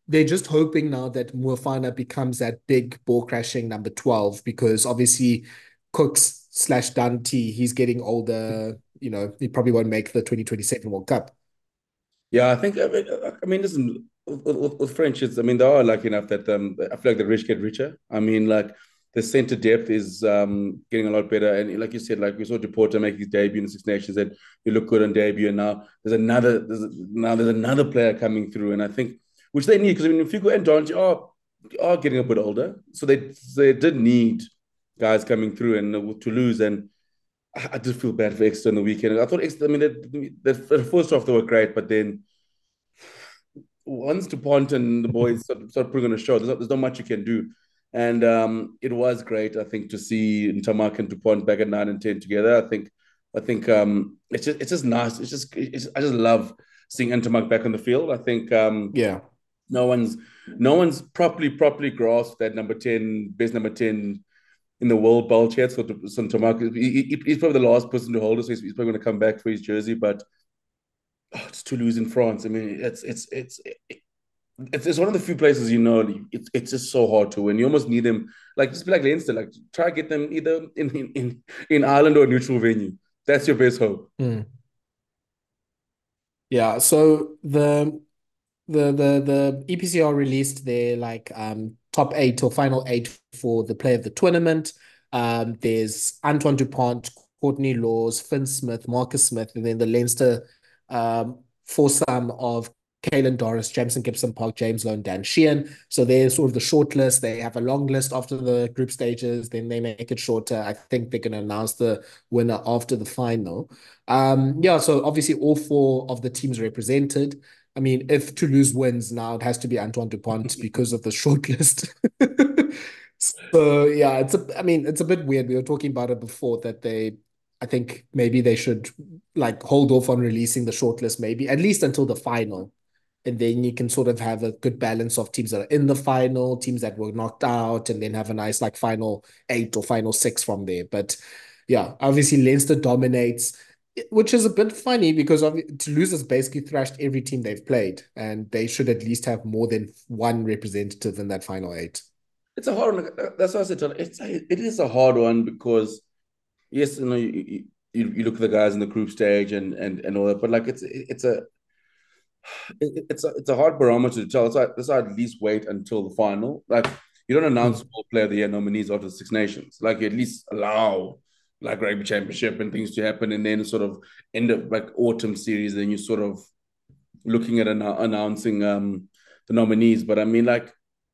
they're just hoping now that Muafana becomes that big ball crashing number twelve because obviously Cooks slash Dante, he's getting older. You know, he probably won't make the twenty twenty-seven World Cup. Yeah, I think I mean, I mean listen, with, with, with French, it's, I mean, they are lucky enough that um, I feel like the rich get richer. I mean, like the center depth is um, getting a lot better, and like you said, like we saw Deporter make his debut in the Six Nations, and he looked good on debut, and now there's another there's a, now there's another player coming through, and I think which they need because I mean, Figo and Dante are are getting a bit older, so they they did need guys coming through, and with Toulouse and. I I did feel bad for Exeter on the weekend. I thought Exeter, I mean, the, the, the first half they were great, but then once DuPont and the boys start, start putting on a show, there's not, there's not much you can do. And um, it was great, I think, to see Ntamak and DuPont back at nine and ten together. I think, I think um, it's just it's just nice. It's just it's, I just love seeing Ntamak back on the field. I think um, Yeah. no one's no one's properly properly grasped that number ten, best number ten in the world belt yet. So, so Ntamak, he, he, he's probably the last person to hold it. So he's, he's probably going to come back for his jersey, but oh, it's Toulouse in France. I mean, it's it's it's it's, it's one of the few places you know it's it's just so hard to win. You almost need them, like just be like Leinster, like try to get them either in in in, in Ireland or a neutral venue. That's your best hope. Mm. Yeah. So the the the the E P C R released their like um top eight or final eight for the play of the tournament. Um, there's Antoine Dupont, Courtney Laws, Finn Smith, Marcus Smith, and then the Leinster um foursome of Caelan Doris, Jameson Gibson Park, James Lowe, and Dan Sheehan. So they're sort of the short list. They have a long list after the group stages, then they make it shorter. I think they're going to announce the winner after the final. Um, yeah, so obviously all four of the teams represented. I mean, if Toulouse wins now, it has to be Antoine Dupont because of the shortlist. So yeah, it's a. I mean, it's a bit weird. We were talking about it before that they. I think maybe they should like hold off on releasing the shortlist, maybe at least until the final, and then you can sort of have a good balance of teams that are in the final, teams that were knocked out, and then have a nice like final eight or final six from there. But yeah, obviously Leinster dominates, which is a bit funny because Toulouse has basically thrashed every team they've played, and they should at least have more than one representative in that final eight. It's a hard one. That's why I said it's it is a hard one because yes, you know you, you, you look at the guys in the group stage and and and all that, but like it's it's a it, it's a it's a hard barometer to tell. That's why, that's why at least wait until the final. Like you don't announce Mm. all player of the year nominees after the Six Nations. Like you at least allow like rugby championship and things to happen, and then sort of end up like autumn series. Then you sort of looking at an, announcing um the nominees. But I mean, like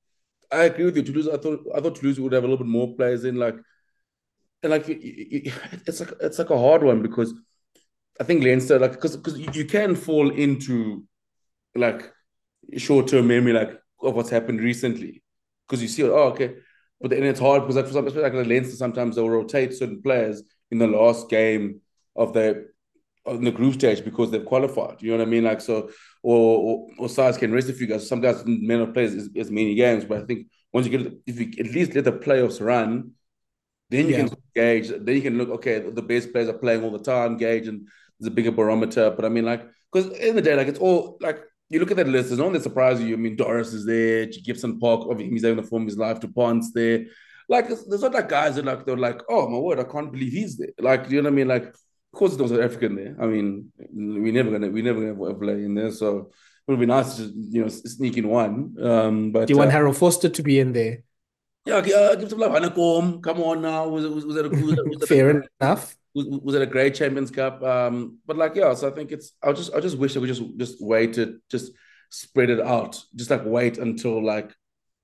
I agree with you. Toulouse, I thought I thought Toulouse would have a little bit more players in. Like and like it's like it's like a hard one because I think Leinster like because because you, you can fall into like short term memory like of what's happened recently because you see oh okay, but then it's hard because like for some especially like Leinster sometimes they'll rotate certain players in the last game of the in the group stage because they've qualified. You know what I mean? Like so, or or, or size can rest a few guys. Some guys may not play as, as many games, but I think once you get if you at least let the playoffs run, then you can Yeah. gauge. Then you can look. Okay, the best players are playing all the time. Gauge and there's a bigger barometer. But I mean, like, because in the day, like, it's all like you look at that list. There's no one that surprises you. I mean, Doris is there. Gibson Park, obviously, he's having the form of his life. DuPont's there. Like, there's, there's not like guys that like they're like, oh my word, I can't believe he's there. Like, you know what I mean? Like, of course, there's an African there. I mean, we never gonna we never gonna play in there. So it would be nice to just, you know sneak in one. Um, Do but you uh, want Harold Foster to be in there? yeah, uh, give some love. Anakom, come on now. Was it was, was it a, was it, was it a Fair enough. was, was it a great Champions Cup? Um, but like yeah, so I think it's. I just I just wish I could just just wait to just spread it out. Just like wait until like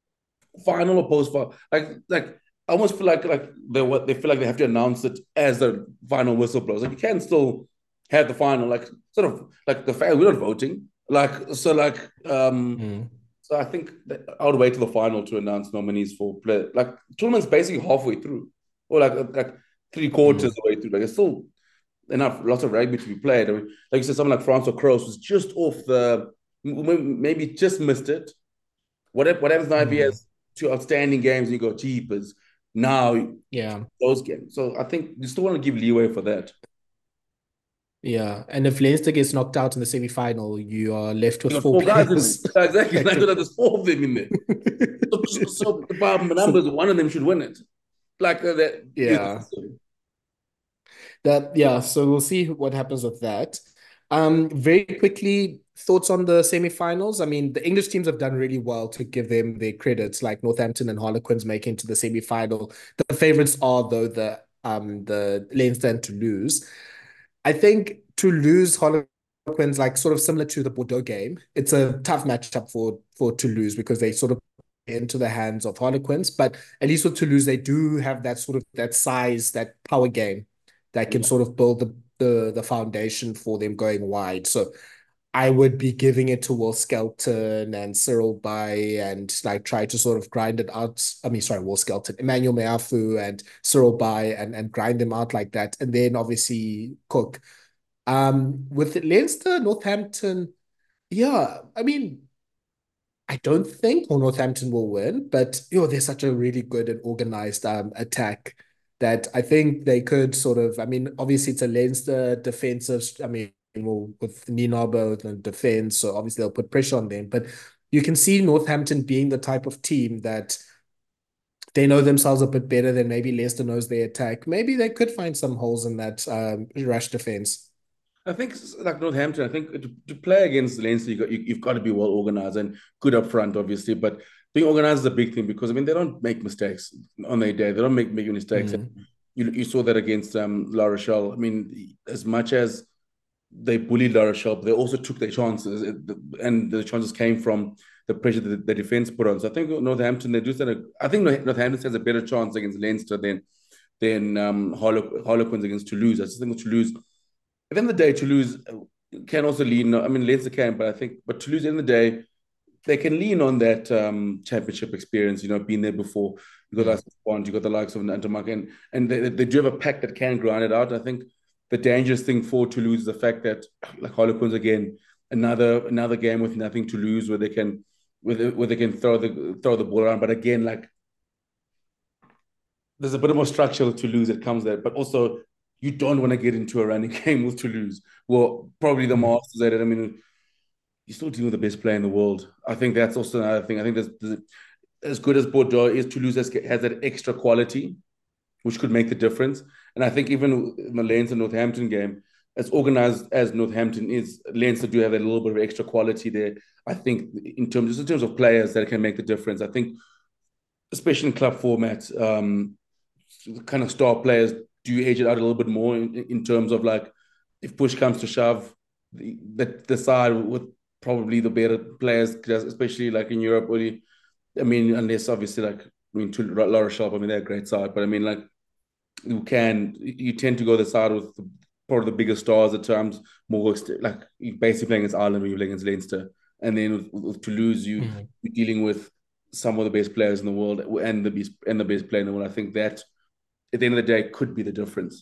final or post final. Like like I almost feel like like they what they feel like they have to announce it as the final whistle blows. Like you can still have the final. Like sort of like the fans we're not voting. Like so like um Mm. so I think that I would wait till the final to announce nominees for play. Like tournament's basically halfway through, or like like three quarters of Mm. the way through. Like it's still enough, lots of rugby to be played. I mean, like you said, someone like Francois Kroos was just off the, maybe just missed it. Whatever, what happens now if he Mm. has two outstanding games and you go cheapers now Yeah. those games. So I think you still want to give leeway for that. Yeah, and if Leinster gets knocked out in the semi-final, you are left with You got four four guys in players. there. Exactly. Like, Active. there's four of them in there. So, so, so by So numbers, one of them should win it. Like uh, that is yeah, that yeah. So we'll see what happens with that. Um, very quickly, thoughts on the semi-finals. I mean, the English teams have done really well to give them their credits, like Northampton and Harlequins making to the semi-final. The favorites are though the um the Leinster and Toulouse. I think Toulouse Harlequins like sort of similar to the Bordeaux game. It's a tough matchup for for Toulouse because they sort of into the hands of Harlequins, but at least with Toulouse they do have that sort of that size, that power game that can yeah. sort of build the the, the foundation for them going wide. So I would be giving it to Will Skelton and Cyril Bay and like try to sort of grind it out. I mean, sorry, Will Skelton, Emmanuel Meafu and Cyril Bay and, and grind them out like that. And then obviously Cook. Um, with Leinster, Northampton, yeah, I mean, I don't think Northampton will win, but you know, they're such a really good and organized um, attack that I think they could sort of. I mean, obviously it's a Leinster defensive. I mean, well, with Ninobo and defense, so obviously they'll put pressure on them. But you can see Northampton being the type of team that they know themselves a bit better than maybe Leicester knows their attack. Maybe they could find some holes in that um, rush defense. I think like Northampton, I think to, to play against Leinster, you got, you, you've got to be well organized and good up front, obviously. But being organized is a big thing because I mean they don't make mistakes on their day. They don't make make mistakes. Mm. You you saw that against um, La Rochelle. I mean, as much as they bullied La Rochelle, but they also took their chances, and the chances came from the pressure that the defense put on. So I think Northampton they do stand a, I think Northampton has a better chance against Leinster than than um, Harlequins against Toulouse. I just think Toulouse at the end of the day, Toulouse can also lean. I mean, Leinster can, but I think, but Toulouse, at the end of the day, they can lean on that um, championship experience. You know, being there before. You got Mm. like Bond, you got the likes of Nantamak, and and they, they do have a pack that can grind it out. I think the dangerous thing for Toulouse is the fact that, like Harlequins again, another another game with nothing to lose, where they can where they, where they can throw the throw the ball around. But again, like there's a bit more structure to lose that comes there, but also you don't want to get into a running game with Toulouse. Well, probably the Mm. Masters at it. I mean, you're still dealing with the best player in the world. I think that's also another thing. I think there's, there's as good as Bordeaux is, Toulouse has, has that extra quality, which could make the difference. And I think even in the Leinster Northampton game, as organized as Northampton is, Leinster do have a little bit of extra quality there. I think in terms just in terms of players that can make the difference. I think especially in club formats, um, kind of star players do age it out a little bit more in, in terms of like if push comes to shove, the, the, the side with probably the better players, especially like in Europe. Really, I mean, unless obviously like I mean, to La Rochelle, I mean they're a great side, but I mean like you can you tend to go the side with the, probably the bigger stars at times, more like you're basically playing against Ireland when you're playing against Leinster, and then with, with Toulouse you Mm. you're dealing with some of the best players in the world and the best and the best player in the world. I think that at the end of the day could be the difference.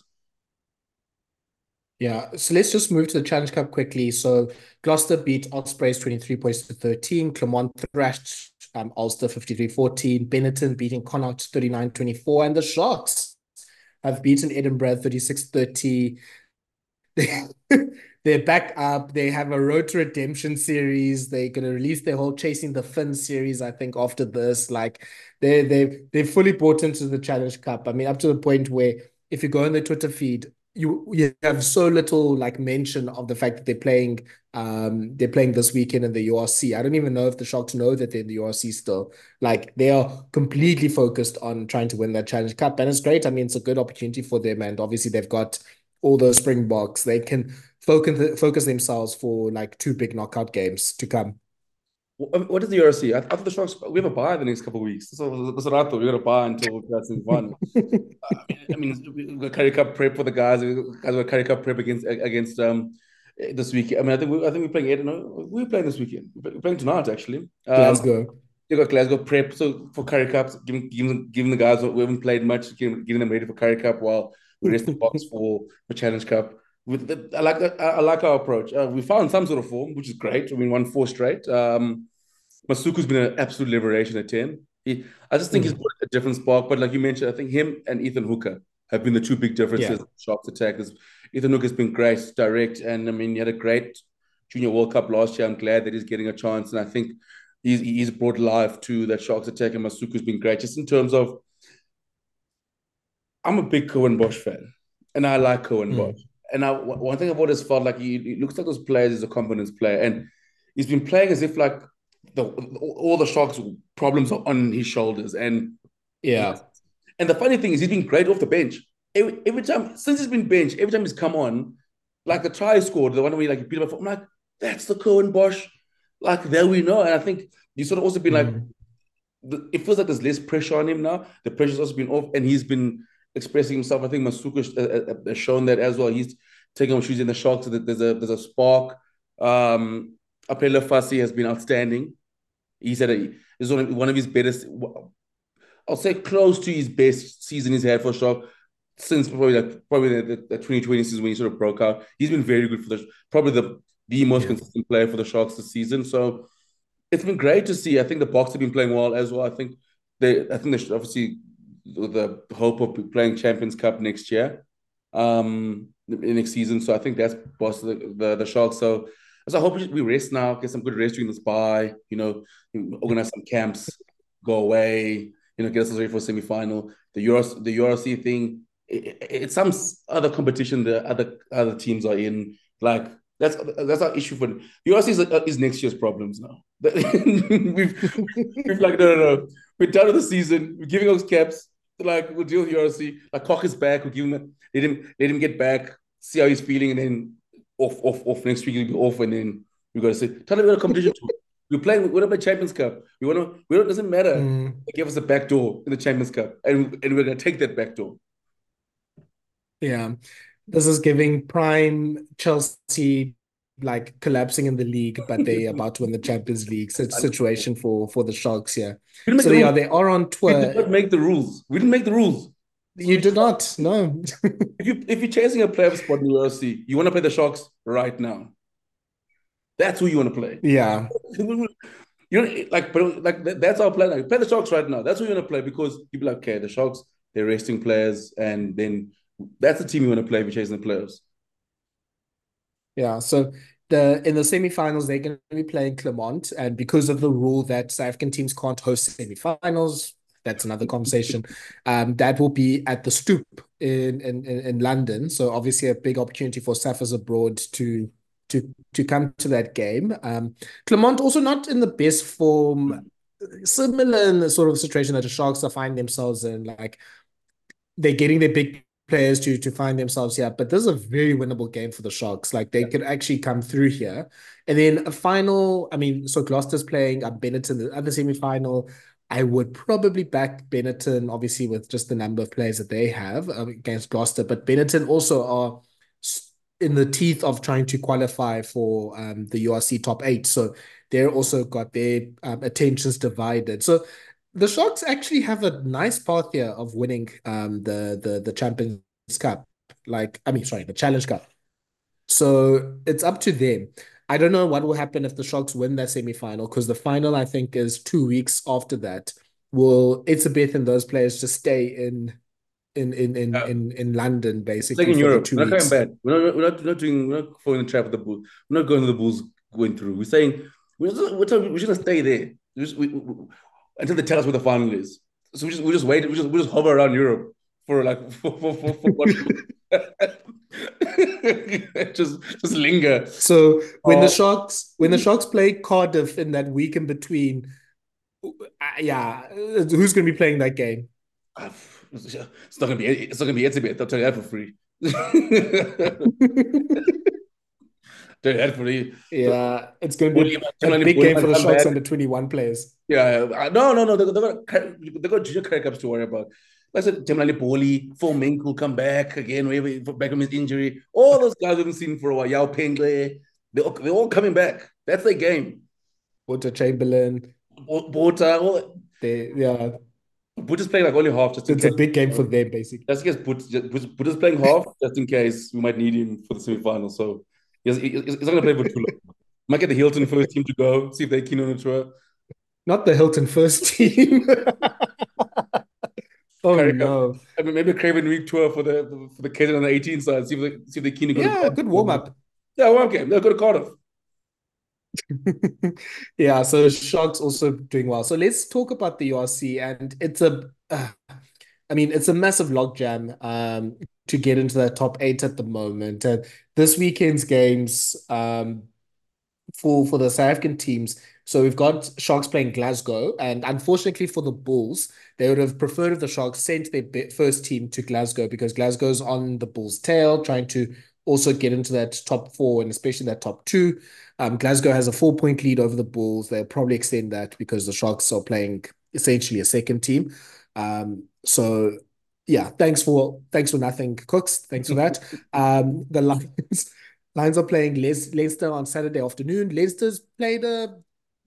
Yeah, so let's just move to the Challenge Cup quickly. So Gloucester beat Ospreys twenty-three points to thirteen. Clermont thrashed um, Ulster fifty-three fourteen. Benetton beating Connacht thirty-nine twenty-four. And the Sharks have beaten Edinburgh thirty-six thirty. They, they're back up. They have a Road to Redemption series. They're gonna release their whole Chasing the Finn series, I think, after this. Like they they they fully bought into the Challenge Cup. I mean, up to the point where if you go on the Twitter feed, you you have so little like mention of the fact that they're playing um they're playing this weekend in the U R C. I don't even know if the Sharks know that they're in the U R C still. Like they are completely focused on trying to win that Challenge Cup. And it's great. I mean, it's a good opportunity for them. And obviously they've got all those Springboks, they can focus focus themselves for like two big knockout games to come. What, what is the U R C? I, I thought the Sharks we have a buy the next couple of weeks. That's what, that's what I thought. We got a buy until that's in fun. I mean, we've got Curry Cup prep for the guys. We've got Curry Cup prep against against um this weekend. I mean, I think we, I think we're playing. No, we're playing this weekend. We're playing tonight actually. Um, Glasgow. you got Glasgow prep so for Curry Cups, giving giving giving the guys who haven't played much, getting, getting them ready for Curry Cup while we rest the box for the Challenge Cup. With the, I like that. I like our approach. Uh, we found some sort of form, which is great. I mean, won four straight. Um, Masuku's been an absolute liberation at ten. He, I just think he's Mm, brought a different spark. But like you mentioned, I think him and Ethan Hooker have been the two big yeah. differences in Sharks attack. Is Ethan Nook has been great, direct, and I mean, he had a great Junior World Cup last year. I'm glad that he's getting a chance, and I think he's he's brought life to that Sharks attack, and Masuku's been great just in terms of. I'm a big Cohen Bosch fan, and I like Cohen Bosch. Mm. And I, one thing I've always felt like he, he looks like those players is a confidence player, and he's been playing as if like the all the Sharks' problems are on his shoulders. And Yeah. and the funny thing is, he's been great off the bench. Every, every time since he's been benched, every time he's come on, like the try he scored, the one where he like beat him up, I'm like, that's the Cohen Bosch, like there we know. And I think he's sort of also been like, Mm. it feels like there's less pressure on him now. The pressure's also been off, and he's been expressing himself. I think Masuka has shown that as well. He's taking on shoes in the Sharks. So that there's a there's a spark. Um, Apela Fassi has been outstanding. He's had a is one of, one of his best. I'll say close to his best season he's had for Shark since probably like probably the, the, the twenty twenty season when he sort of broke out. He's been very good for the probably the the most Yeah. consistent player for the Sharks this season. So it's been great to see. I think the Boks have been playing well as well. I think they, I think they should obviously the hope of playing Champions Cup next year, um, next season. So I think that's boss the, the the Sharks. So, so I hope we rest now, get some good rest during this bye. You know, organize some camps, go away. You know, get us ready for semi final. The Euro, the U R C thing. It, it, it's some other competition the other other teams are in. Like that's that's our issue for U R C is, is next year's problems now. we've we've like no no no. We're done with the season. We're giving us caps. Like we'll deal with U R C. Like Koch is back. We'll give him let him let him get back. See how he's feeling, and then off off off next week he'll be off, and then we got to say tell him we got a competition too. We're playing. We want to play Champions Cup. We want to. We don't. It doesn't matter. Mm. They gave us a back door in the Champions Cup, and and we're gonna take that back door. Yeah. This is giving prime Chelsea like collapsing in the league, but they about to win the Champions League situation for for the Sharks here. We didn't make So the yeah, rules. they are on We did tour. not make the rules. We didn't make the rules. So You did not, no. if you if you're chasing a player spot in the U F C, you want to play the Sharks right now. That's who you want to play. Yeah. You know, like, but like that's our plan. Like, play the Sharks right now. That's who you want to play because people like, okay, the Sharks, they're resting players, and then that's the team you want to play if you're chasing the playoffs. Yeah. So the in the semifinals, they're going to be playing Clermont, and because of the rule that South African teams can't host semifinals, that's another conversation. Um, that will be at the Stoop in in in London. So obviously a big opportunity for Saffers abroad to to to come to that game. Um, Clermont also not in the best form, similar in the sort of situation that the Sharks are finding themselves in. Like they're getting their big players to to find themselves here, but this is a very winnable game for the Sharks. Like they Yeah. could actually come through here, and then a final. I mean, so Gloucester's playing uh, Benetton the other semi-final. I would probably back Benetton, obviously with just the number of players that they have um, against Gloucester, but Benetton also are in the teeth of trying to qualify for um, the U R C top eight. So they're also got their um, attentions divided. So the Sharks actually have a nice path here of winning um, the the the Champions Cup. Like, I mean, sorry, the Challenge Cup. So it's up to them. I don't know what will happen if the Sharks win that semi-final because the final, I think, is two weeks after that. Will Itzebeth and those players just stay in in in in Yeah. in, in London It's like basically in for the Europe. two We're not coming weeks? back. We're not, we're not, we're not doing, we're not falling in the trap of the Bulls. We're not going to the Bulls going through. We're saying, we're just, we're, telling, we're just going to stay there we just, we, we, until they tell us where the final is. So we just, we just wait. We just, we just hover around Europe for like, for, for, for, for what? just, just linger. So when the Oh, Sharks when the Sharks play Cardiff in that week in between, uh, yeah, who's going to be playing that game? it's not gonna be. It's not gonna be Etsy. They'll tell you that for free. Tell you that for free. So, Yeah, it's going to Bully, be a big Bully game for might the come Sharks back. under twenty-one players. Yeah, uh, no, no, no. They, they got they got junior Cups to worry about. Like I said, Temlali Poli, Phil Mink will come back again, wherever back from his injury. All those guys we haven't seen for a while. Yao Pengle, they all, they're all coming back. That's their game. Walter Chamberlain. Bota, all They yeah, Bota's playing like only half just in it's a case. big game for them basically. Just in case Bota's Bota's playing half just in case we might need him for the semi-final. So he's, he's, he's not going to play for too long. Might get the Hilton first team to go, see if they're keen on the tour. Not the Hilton first team. Oh carry up. no. I mean, maybe a Craven Week tour for the for the kids on the eighteen side. See if they see if they're keen to go to Yeah, Cardiff. good warm up. Yeah, well, okay, they'll go to Cardiff. Yeah, so Sharks also doing well. So let's talk about the U R C, and it's a, uh, I mean, it's a massive logjam um, to get into the top eight at the moment. And this weekend's games, um, for for the South African teams. So we've got Sharks playing Glasgow, and unfortunately for the Bulls, they would have preferred if the Sharks sent their first team to Glasgow because Glasgow's on the Bulls' tail, trying to also get into that top four and especially that top two. Um, Glasgow has a four point lead over the Bulls. They'll probably extend that because the Sharks are playing essentially a second team. Um, so yeah, thanks for thanks for nothing, Cooks. Thanks for that. Um, the Lions Lions are playing Le Leicester on Saturday afternoon. Leicester's played a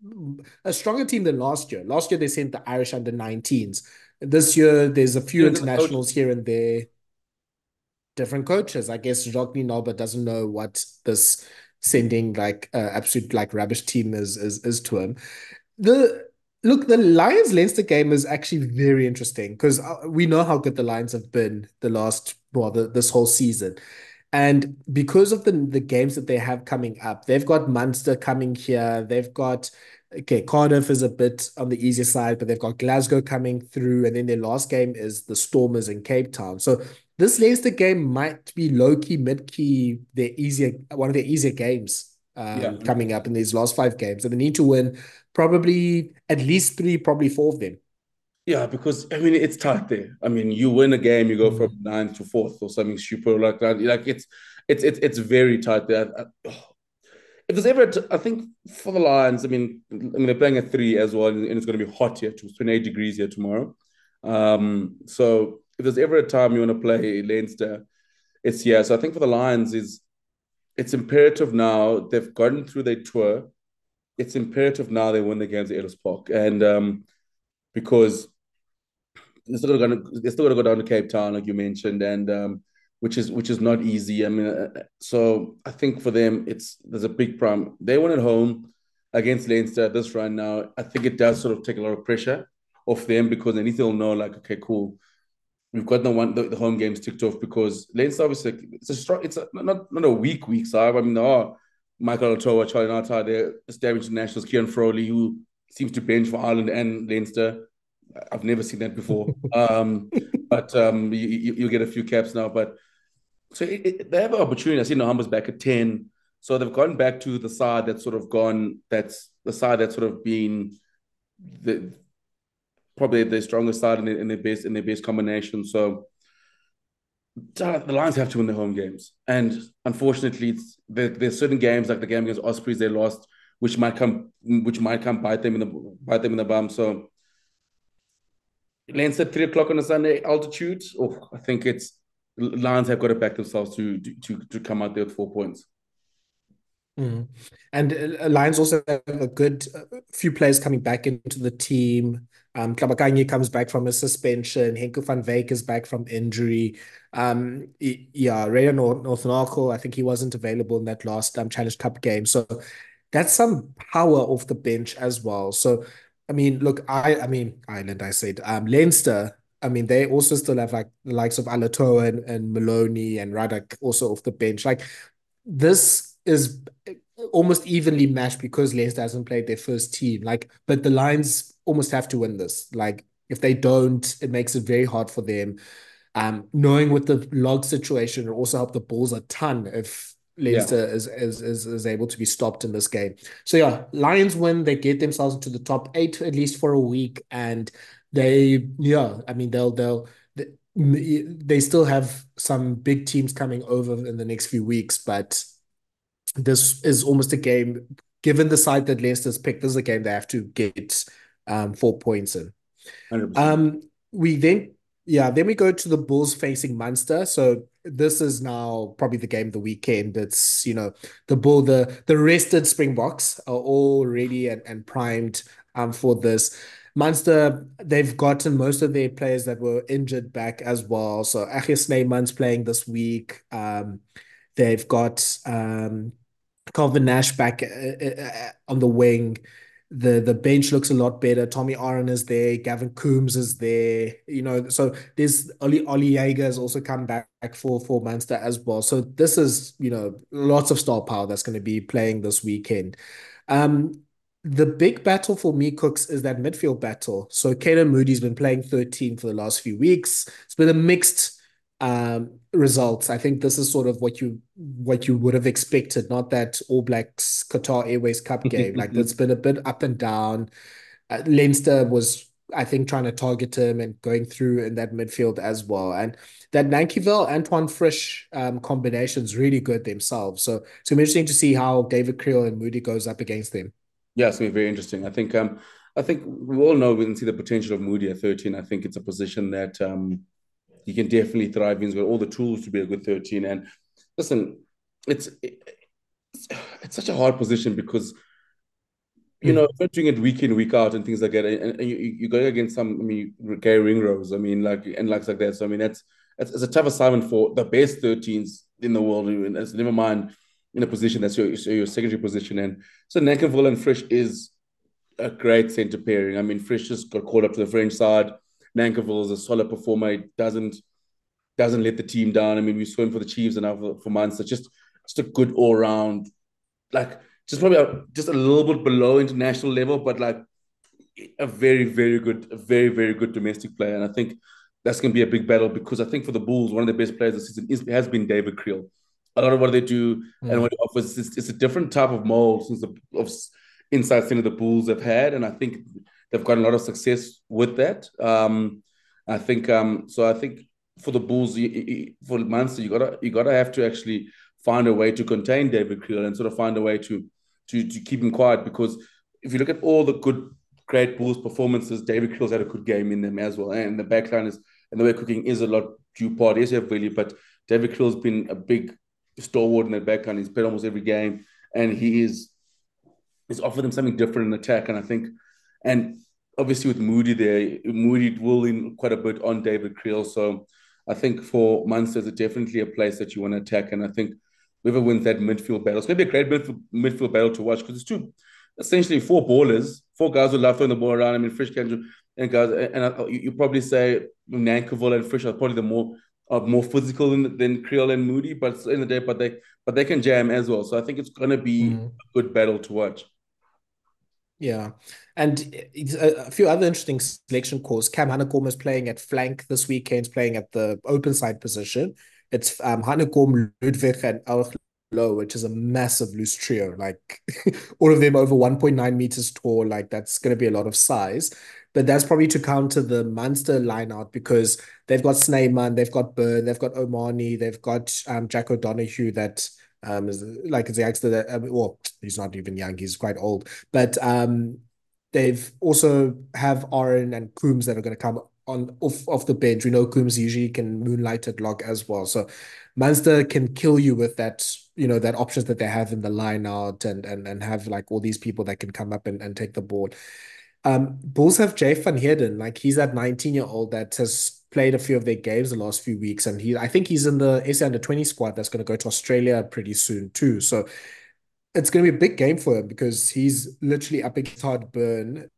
a stronger team than last year. Last year they sent the Irish under nineteens. This year there's a few You know, the coaches. internationals here and there, different coaches. I guess Jacques Nienaber doesn't know what this sending like uh, absolute like rubbish team is is is to him. The Look, the Lions Leinster game is actually very interesting because we know how good the Lions have been the last well the, this whole season. And because of the the games that they have coming up, they've got Munster coming here. They've got okay, Cardiff is a bit on the easier side, but they've got Glasgow coming through, and then their last game is the Stormers in Cape Town. So this Leicester game might be low key, mid key, their easier one of their easier games Yeah, um, coming up in these last five games, and they need to win probably at least three, probably four of them. yeah, because I mean it's tight there. I mean, you win a game, you go from Mm. ninth to fourth or something stupid like that. Like it's it's it's it's very tight there. If there's ever, I think for the Lions, I mean, I mean they're playing at three as well, and it's going to be hot here. It's twenty-eight degrees here tomorrow. Um, so if there's ever a time you want to play Leinster, it's yeah. So I think for the Lions is it's imperative now. They've gotten through their tour. It's imperative now they win the games at Ellis Park, and um, because they're still going to they're still going to go down to Cape Town, like you mentioned, and um, which is which is not easy. I mean, uh, so I think for them, it's there's a big problem. They won at home against Leinster at this run now. I think it does sort of take a lot of pressure off them because then they'll know like, okay, cool, we've got the one the, the home games ticked off because Leinster obviously it's a strong, it's a, not not a weak weak side. I mean, there are Michael Otoa, Charlie Nata, they're established internationals, Kieran Froley, who seems to bench for Ireland and Leinster. I've never seen that before. Um, but um, you, you, you get a few caps now. But so it, it, they have an opportunity. I see Nahamba's back at ten. So they've gone back to the side that's sort of gone, that's the side that's sort of been the probably the strongest side in, the, in their best in their best combination. So the Lions have to win their home games. And unfortunately, it's, there, there's certain games like the game against Ospreys they lost, which might come which might come bite them in the bite them in the bum. So Leinster three o'clock on a Sunday altitude. Oh, I think it's Lions have got to back themselves to to to come out there with four points. Mm. And uh, Lions also have a good uh, few players coming back into the team. Um, Klabakanye comes back from a suspension. Henko van Wyk is back from injury. Um, y- yeah, Raya North I think he wasn't available in that last um, Challenge Cup game. So that's some power off the bench as well. So, I mean, look, I, I mean, Ireland, I said, um, Leinster, I mean, they also still have like the likes of Alatoa and, and Maloney and Radak also off the bench. Like this is almost evenly matched because Leicester hasn't played their first team. Like, but the Lions almost have to win this. Like, if they don't, it makes it very hard for them. Um, knowing with the log situation will also help the Bulls a ton if Yeah, Leinster is, is is is able to be stopped in this game. So yeah, Lions win, they get themselves into the top eight at least for a week, and they yeah, I mean they'll they'll they still have some big teams coming over in the next few weeks, but this is almost a game. Given the side that Leicester's picked, this is a game they have to get um, four points in. one hundred percent. Um, we then, yeah, then we go to the Bulls facing Munster. So this is now probably the game of the weekend. It's, you know, the Bull, the the rested Springboks are all ready and, and primed um for this. Munster, they've gotten most of their players that were injured back as well. So Achia Snyman's playing this week. Um, they've got um Calvin Nash back uh, uh, uh, on the wing. The the bench looks a lot better. Tommy Aaron is there. Gavin Coombs is there. You know, so there's Oli Oli Jager has also come back for for Munster as well. So this is, you know, lots of star power that's going to be playing this weekend. Um, the big battle for me, Cooks, is that midfield battle. So Caden Moody's been playing thirteen for the last few weeks. It's been a mixed um results. I think this is sort of what you what you would have expected, not that All Blacks Qatar Airways Cup game. Like that's been a bit up and down. Uh, Leinster was, I think, trying to target him and going through in that midfield as well. And that Nankivell Antoine Frisch um, combination is really good themselves. So it's gonna be interesting to see how David Creel and Moody goes up against them. Yeah, it's going to be very interesting. I think um, I think we all know we can see the potential of Moody at thirteen. I think it's a position that um, he can definitely thrive in. He's got all the tools to be a good thirteen. And listen, it's it's, it's such a hard position because you know, Mm. if you're doing it week in, week out and things like that, and, and you, you're going against some, I mean, Gary Ringrose, I mean, like, and likes like that. So, I mean, that's, that's it's a tough assignment for the best thirteens in the world. And it's never mind in a position that's your, your secondary position. And so, Nankivell and Frisch is a great centre pairing. I mean, Frisch just got called up to the French side. Nankivell is a solid performer. He doesn't, doesn't let the team down. I mean, we saw him for the Chiefs and now for, for months. It's just, just a good all round, like, just probably a, just a little bit below international level, but like a very, very good, a very, very good domestic player. And I think that's going to be a big battle because I think for the Bulls, one of the best players this season is, has been David Creel. A lot of what they do and what Mm. he offers is it's a different type of mold since the of inside center the Bulls have had, and I think they've got a lot of success with that. Um, I think um, so. I think for the Bulls, you, you, for Munster, you gotta you gotta have to actually find a way to contain David Creel and sort of find a way to to to keep him quiet because if you look at all the good great Bulls performances, David Creel's had a good game in them as well, and the backline is and the way cooking is a lot due part. Yes, you have Willie, but David Creel's been a big stalwart in that backline. He's played almost every game, and he is he's offered them something different in attack. And I think, and obviously with Moody there, Moody will in quite a bit on David Creel. So I think for Munster, it's definitely a place that you want to attack. And I think whoever wins that midfield battle, it's going to be a great midfield, midfield battle to watch because it's two, essentially four ballers, four guys who love throwing the ball around. I mean, Frisch can and guys, and I, you, you probably say Nankivell and Frisch are probably the more are more physical than, than Creel and Moody, but in the day, but they but they can jam as well. So I think it's going to be Mm. a good battle to watch. Yeah. And a, a few other interesting selection calls. Cam Hanekom is playing at flank this weekend, he's playing at the open side position. It's um, Hanekom, Ludwig, and Low, which is a massive loose trio. Like all of them over one point nine meters tall. Like that's going to be a lot of size. But that's probably to counter the Munster line out because they've got Snyman, they've got Byrne, they've got Omani, they've got um, Jack O'Donoghue that um, is like it's a youngster that, um, well, he's not even young, he's quite old. But um, they've also have Aaron and Coombs that are going to come on off, off the bench. We know Coombs usually can moonlight at lock as well. So Munster can kill you with that, you know, that options that they have in the line out and and and have like all these people that can come up and, and take the ball. Um, Bulls have Jay Van Heerden, like he's that nineteen year old that has played a few of their games the last few weeks, and he I think he's in the S A under twenty squad that's going to go to Australia pretty soon too. So it's going to be a big game for him because he's literally up against Todd Byrne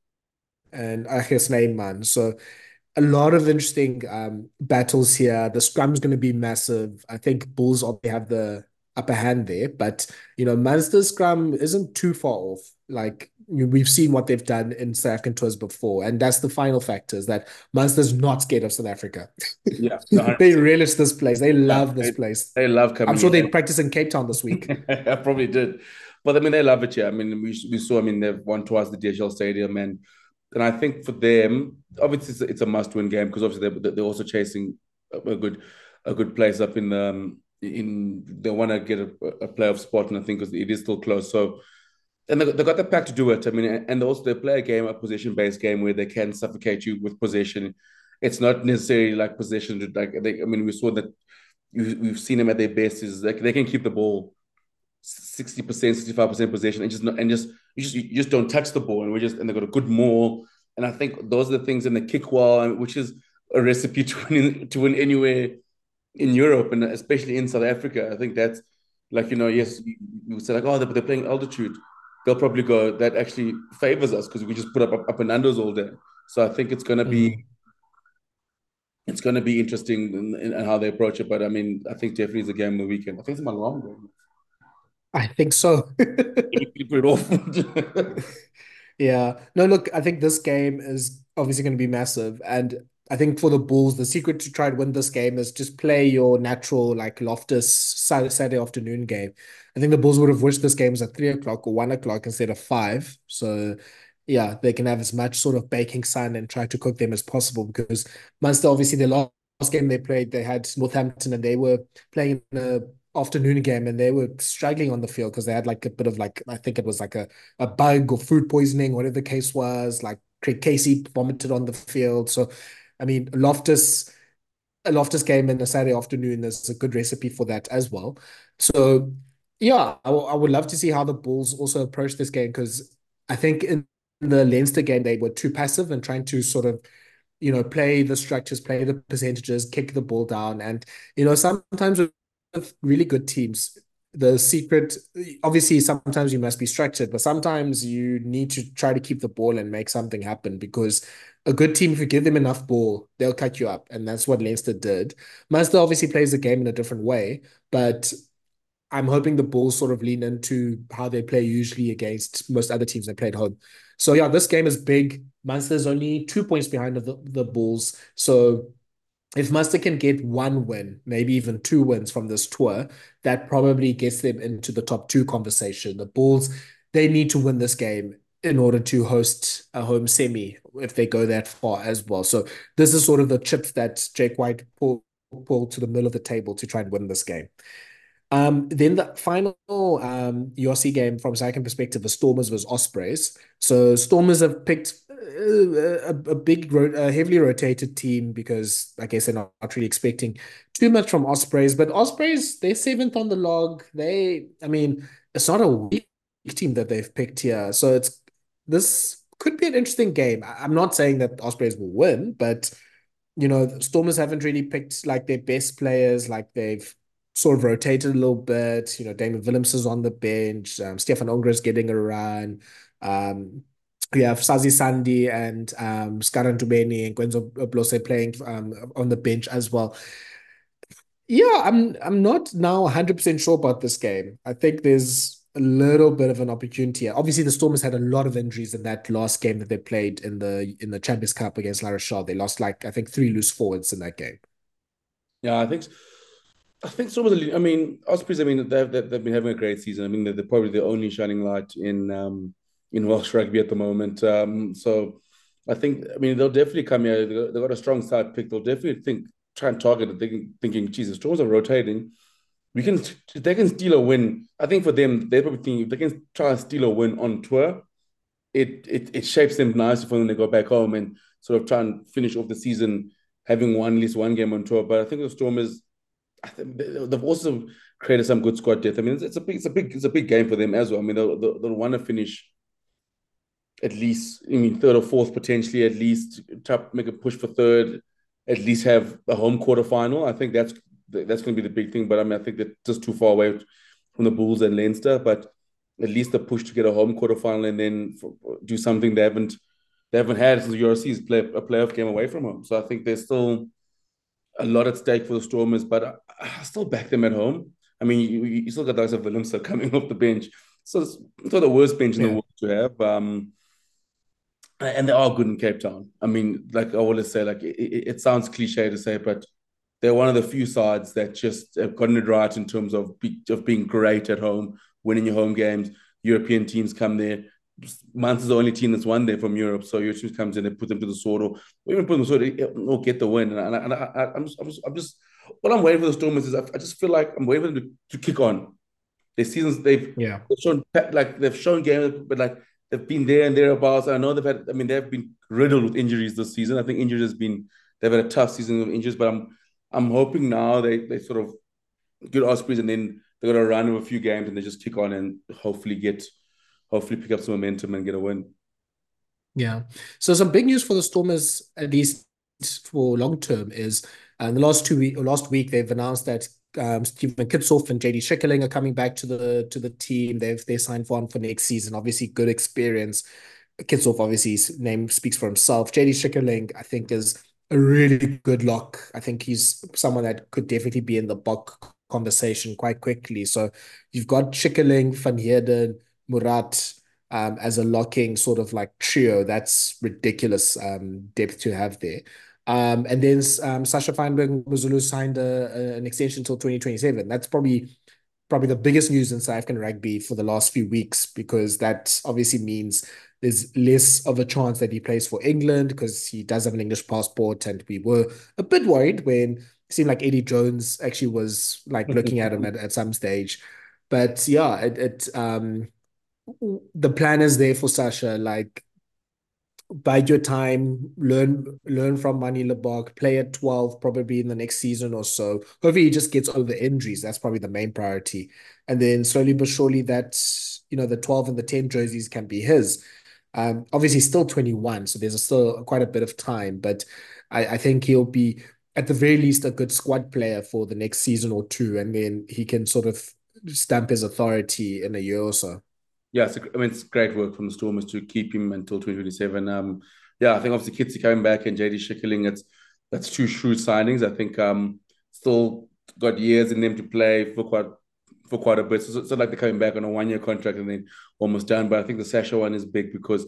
and Achilles Neyman. So a lot of interesting um, battles here. The scrum's going to be massive. I think Bulls obviously have the upper hand there, but you know, Munster's scrum isn't too far off. Like we've seen what they've done in South African tours before, and that's the final factor is that Munster's not scared of South Africa. Yeah, They relish this place. They yeah, love this they, place. they love I'm coming sure they here. practice in Cape Town this week. I probably did, but I mean they love it here. I mean we we saw. I mean they've won twice the D H L Stadium, and and I think for them, obviously it's a, it's a must-win game because obviously they're, they're also chasing a, a good a good place up in the um, in they want to get a, a playoff spot, and I think because it is still close. So and they, they got the pack to do it. I mean, and also they play a game, a possession-based game where they can suffocate you with possession. It's not necessarily like possession. To, like they, I mean, we saw that you, we've seen them at their best. Is like they can keep the ball sixty percent, sixty-five percent possession, and just not, and just you just you just don't touch the ball, and we just and they got a good maul. And I think those are the things in the kick well, which is a recipe to win to win anywhere in Europe and especially in South Africa. I think that's like you know, yes, you, you say like oh, they're, they're playing altitude. they'll probably go, that actually favors us because we just put up, up up and unders all day. So I think it's gonna be Mm, it's gonna be interesting in, in, in how they approach it. But I mean, I think definitely it's a game of the weekend. I think it's my alarm going. I think so. Keep it off. Yeah. No, look, I think this game is obviously going to be massive. And I think for the Bulls, the secret to try and win this game is just play your natural, like Loftus Saturday afternoon game. I think the Bulls would have wished this game was at three o'clock or one o'clock instead of five. So, yeah, they can have as much sort of baking sun and try to cook them as possible because Munster, obviously, the last game they played, they had Northampton and they were playing in a afternoon game and they were struggling on the field because they had like a bit of like I think it was like a a bug or food poisoning, whatever the case was. Like Craig Casey vomited on the field. So, I mean, Loftus, a Loftus game in a Saturday afternoon is a good recipe for that as well. So, yeah, I, I would love to see how the Bulls also approach this game because I think in the Leinster game they were too passive and trying to sort of you know, play the structures, play the percentages, kick the ball down. And, you know, sometimes with really good teams, the secret, obviously, sometimes you must be structured, but sometimes you need to try to keep the ball and make something happen because a good team, if you give them enough ball, they'll cut you up. And that's what Leinster did. Munster obviously plays the game in a different way, but I'm hoping the Bulls sort of lean into how they play usually against most other teams they played home. So yeah, this game is big. Munster's only two points behind the, the Bulls. So if Munster can get one win, maybe even two wins from this tour, that probably gets them into the top two conversation. The Bulls, they need to win this game in order to host a home semi if they go that far as well. So this is sort of the chips that Jake White pulled pull to the middle of the table to try and win this game. Um, then the final um, U R C game from second perspective, the Stormers was Ospreys. So Stormers have picked uh, a, a big, a heavily rotated team because, I guess, they're not, not really expecting too much from Ospreys. But Ospreys, they're seventh on the log. They, I mean, it's not a weak team that they've picked here. So it's this could be an interesting game. I- I'm not saying that Ospreys will win, but you know, Stormers haven't really picked like their best players. Like they've sort of rotated a little bit. You know, Damon Willems is on the bench. Um, Stefan Unger is getting a run. Um, we have Sazi Sandi and um, Skaran Dubeni and Gwenzo Blose playing um, on the bench as well. Yeah, I'm I'm not now one hundred percent sure about this game. I think there's a little bit of an opportunity here. Obviously, the Stormers had a lot of injuries in that last game that they played in the in the Champions Cup against La Rochelle. They lost like I think three loose forwards in that game. Yeah, I think I think some of the. I mean, Ospreys. I mean, they've they've they've been having a great season. I mean, they're, they're probably the only shining light in um in Welsh rugby at the moment. Um, so I think. I mean, they'll definitely come here. They got, they got a strong side pick. They'll definitely think try and target it. Thinking, thinking, Jesus, Storms are rotating. We can if they can steal a win. I think for them, they probably think if they can try and steal a win on tour, it it it shapes them nicely for when they go back home and sort of try and finish off the season having won at least one game on tour. But I think the Stormers I think they've also created some good squad depth. I mean, it's, it's a big, it's a big, it's a big game for them as well. I mean, they'll, they'll, they'll want to finish at least, I mean, third or fourth potentially, at least try to make a push for third, at least have a home quarterfinal. I think that's that's going to be the big thing. But I mean, I think that's just too far away from the Bulls and Leinster. But at least the push to get a home quarterfinal and then for, do something they haven't they haven't had since U R C's play a playoff game away from home. So I think there's still a lot at stake for the Stormers, but I, I still back them at home. I mean, you, you still got guys like Willemse coming off the bench. So it's not the worst bench in the Yeah. world to have. Um, and they are good in Cape Town. I mean, like I always say, like it, it, it sounds cliche to say, but they're one of the few sides that just have gotten it right in terms of be, of being great at home, winning your home games. European teams come there. Mainz is the only team that's won there from Europe. So your team comes in, they put them to the sword, or, or even put them to the sword, or get the win. And, I, and I, I, I'm, just, I'm, just, I'm just, what I'm waiting for the Stormers is I, I just feel like I'm waiting for them to, to kick on. Their seasons, they've, Yeah. they've shown like they've shown games, but like they've been there and thereabouts. I know they've had, I mean, they've been riddled with injuries this season. I think injuries has been, they've had a tough season of injuries, but I'm, I'm hoping now they, they sort of get Ospreys and then they're going to run of a few games and they just kick on and hopefully get, hopefully pick up some momentum and get a win. Yeah. So some big news for the Stormers, at least for long term, is uh, in the last two week or last week they've announced that um, Steven Kitshoff and J D Schickerling are coming back to the to the team. They've they signed for on for next season. Obviously, good experience. Kitshoff, obviously, his name speaks for himself. J D Schickerling, I think, is a really good lock. I think he's someone that could definitely be in the Bok conversation quite quickly. So you've got Schickerling, Van Heerden, Murat um, as a locking sort of like trio. That's ridiculous um, depth to have there. Um, and then um, Sasha Feinberg Mazulu signed a, a, an extension until twenty twenty-seven. That's probably probably the biggest news in South African rugby for the last few weeks, because that obviously means there's less of a chance that he plays for England because he does have an English passport. And we were a bit worried when it seemed like Eddie Jones actually was like looking at him at, at some stage. But yeah, it, it um the plan is there for Sasha. Like, bide your time, learn learn from Manie Lebok, play at twelve probably in the next season or so. Hopefully he just gets over injuries. That's probably the main priority. And then slowly but surely that, you know, the twelve and the ten jerseys can be his. Um, obviously he's still twenty-one, so there's still quite a bit of time, but I, I think he'll be at the very least a good squad player for the next season or two, and then he can sort of stamp his authority in a year or so. Yeah, it's a, I mean, it's great work from the Stormers to keep him until twenty twenty-seven. Um, yeah, I think obviously Kitsi coming back and J D Schickerling, it's that's two shrewd signings. I think um, still got years in them to play for quite for quite a bit. So it's not like they're coming back on a one year contract and then almost done. But I think the Sasha one is big because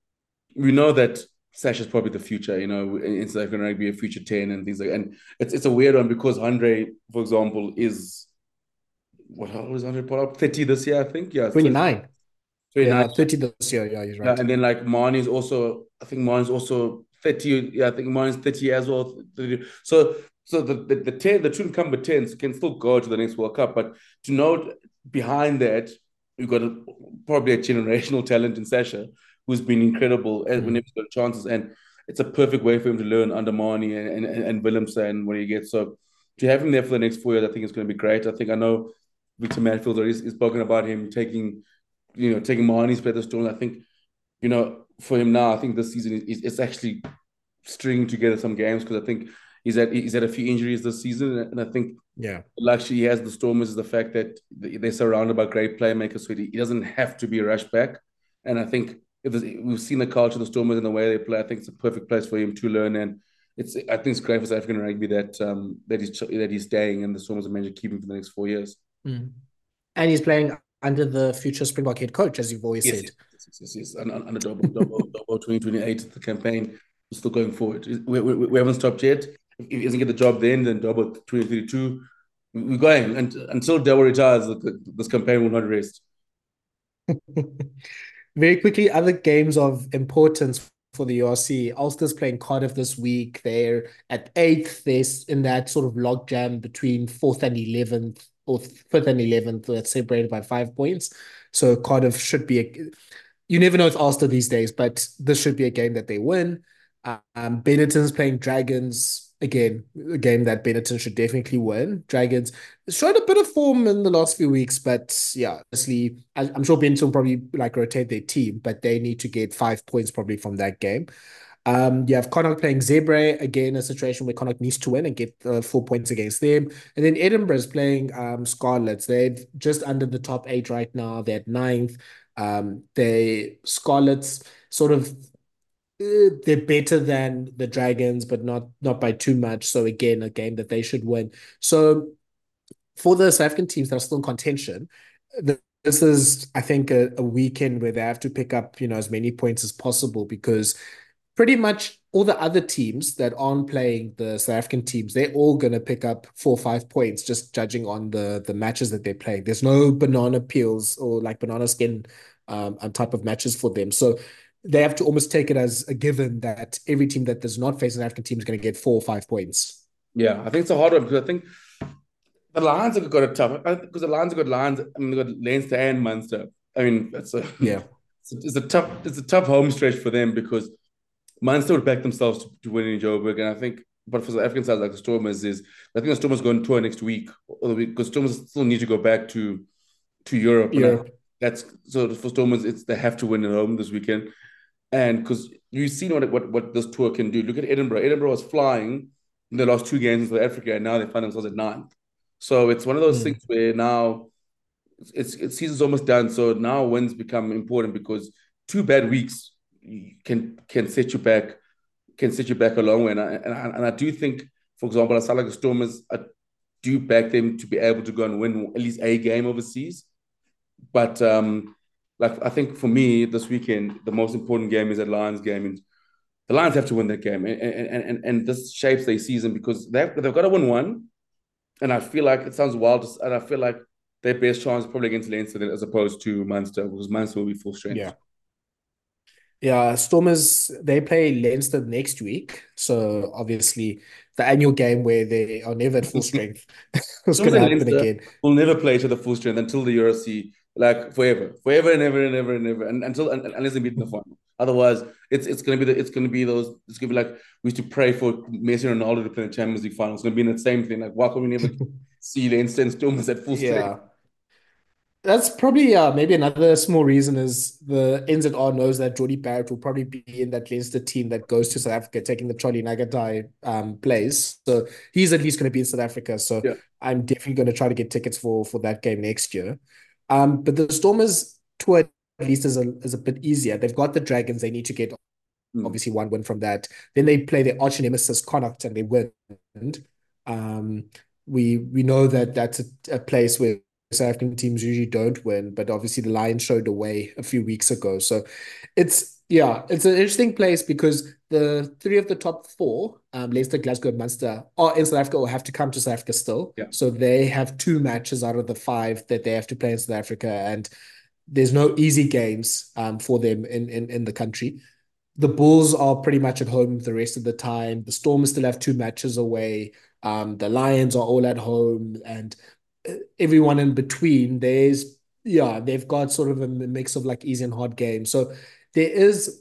we know that Sasha's probably the future. You know, in South African rugby, a future ten and things like. And it's it's a weird one because Andre, for example, is what how old is Andre Pollard? thirty this year, I think. Yeah, so twenty-nine. twenty-nine. Yeah, thirty this year. Yeah, he's Yeah, right. and then like Mane is also, I think Mane is also thirty. Yeah, I think Mane is thirty as well. thirty. So, so the the the, ten, the two incumbent tens can still go to the next World Cup, but to note behind that, you've got a, probably a generational talent in Sasha who's been incredible whenever Mm. he's got chances, and it's a perfect way for him to learn under Mane and and, and Willemse when he gets. So to have him there for the next four years, I think it's going to be great. I think I know Victor Matfield already has spoken about him taking you know, taking Marnie's better stone. I think, you know, for him now, I think this season is it's actually stringing together some games because I think he's had he's had a few injuries this season, and I think Yeah. the luxury he has the Stormers is the fact that they're surrounded by great playmakers, so he doesn't have to be rushed back. And I think if we've seen the culture of the Stormers and the way they play, I think it's a perfect place for him to learn. And it's I think it's great for South African rugby that um that he's that he's staying and the Stormers are managed to keep him for the next four years. Mm. And he's playing under the future Springbok head coach, as you've always Yes, said. yes, yes, yes, yes. And, and, and a double, double, double twenty twenty-eight, the campaign is still going forward. We, we, we haven't stopped yet. If he doesn't get the job then, then double twenty thirty-two. We're going. And until Double retires, this campaign will not rest. Very quickly, other games of importance for the U R C. Ulster's playing Cardiff this week. They're at eighth. They're in that sort of logjam between fourth and eleventh, or fifth and eleventh. That's separated by five points. So Cardiff should be a, you never know with Ulster these days, but this should be a game that they win. Um, Benetton's playing Dragons. Again, a game that Benetton should definitely win. Dragons showed a bit of form in the last few weeks, but yeah, honestly, I, I'm sure Benetton will probably like rotate their team, but they need to get five points probably from that game. Um, you have Connacht playing Zebra, again, a situation where Connacht needs to win and get uh, four points against them. And then Edinburgh is playing um, Scarlets. They're just under the top eight right now. They're at ninth. Um, they Scarlets sort of uh, they're better than the Dragons, but not not by too much. So again, a game that they should win. So for the South African teams that are still in contention, this is, I think, a, a weekend where they have to pick up, you know, as many points as possible, because pretty much all the other teams that aren't playing the South African teams, they're all going to pick up four or five points just judging on the the matches that they're playing. There's no banana peels or like banana skin um, type of matches for them. So they have to almost take it as a given that every team that does not face an African team is going to get four or five points. Yeah, I think it's a hard one because I think the Lions have got a tough because the Lions have got Lions. I mean, they've got Leinster and Munster. I mean, that's a Yeah. it's a tough it's a tough home stretch for them because Munster would back themselves to, to win in Joburg, and I think. But for the African side, like the Stormers, is I think the Stormers go on tour next week, because Stormers still need to go back to to Europe, and I, Europe. that's so for Stormers, it's they have to win at home this weekend, and because you've seen what what what this tour can do. Look at Edinburgh. Edinburgh was flying in the last two games in South Africa, and now they find themselves at ninth. So it's one of those Mm. things where now it's it's season's almost done. So now wins become important because two bad weeks can can set you back can set you back a long way. And I, and I, and I do think, for example, I sound like the Stormers, I do back them to be able to go and win at least a game overseas. But um, like I think for me this weekend, the most important game is that Lions game, and the Lions have to win that game, and and and, and this shapes their season because they've they've got to win one, and I feel like it sounds wild, and I feel like their best chance is probably against Leinster as opposed to Munster because Munster will be full strength. Yeah. Yeah, Stormers, they play Leinster next week. So obviously the annual game where they are never at full strength is Stormers going to and happen Leinster again. will never play to the full strength until the U R C, like forever, forever and ever and ever and ever, and until unless they meet in the final. Otherwise, it's it's gonna be the, it's gonna be those it's gonna be like we used to pray for Messi and Ronaldo to play in the Champions League final. It's gonna be in the same thing. Like why can we never see Leinster and Stormers at full strength? Yeah. That's probably uh, maybe another small reason is the N Z R knows that Jordy Barrett will probably be in that Leinster team that goes to South Africa, taking the Charlie Nagatai um, place. So he's at least going to be in South Africa. So Yeah. I'm definitely going to try to get tickets for for that game next year. Um, but the Stormers tour at least is a is a bit easier. They've got the Dragons. They need to get Mm. obviously one win from that. Then they play their arch nemesis Connacht and they win. Um, we we know that that's a, a place where South African teams usually don't win, but obviously the Lions showed away a few weeks ago. So it's yeah, it's an interesting place because the three of the top four, um, Leicester, Glasgow, and Munster, are in South Africa or have to come to South Africa still. Yeah. So they have two matches out of the five that they have to play in South Africa, and there's no easy games um, for them in, in in the country. The Bulls are pretty much at home the rest of the time. The Stormers still have two matches away. Um, the Lions are all at home, and uh, everyone in between. There's yeah, they've got sort of a mix of like easy and hard games. So there is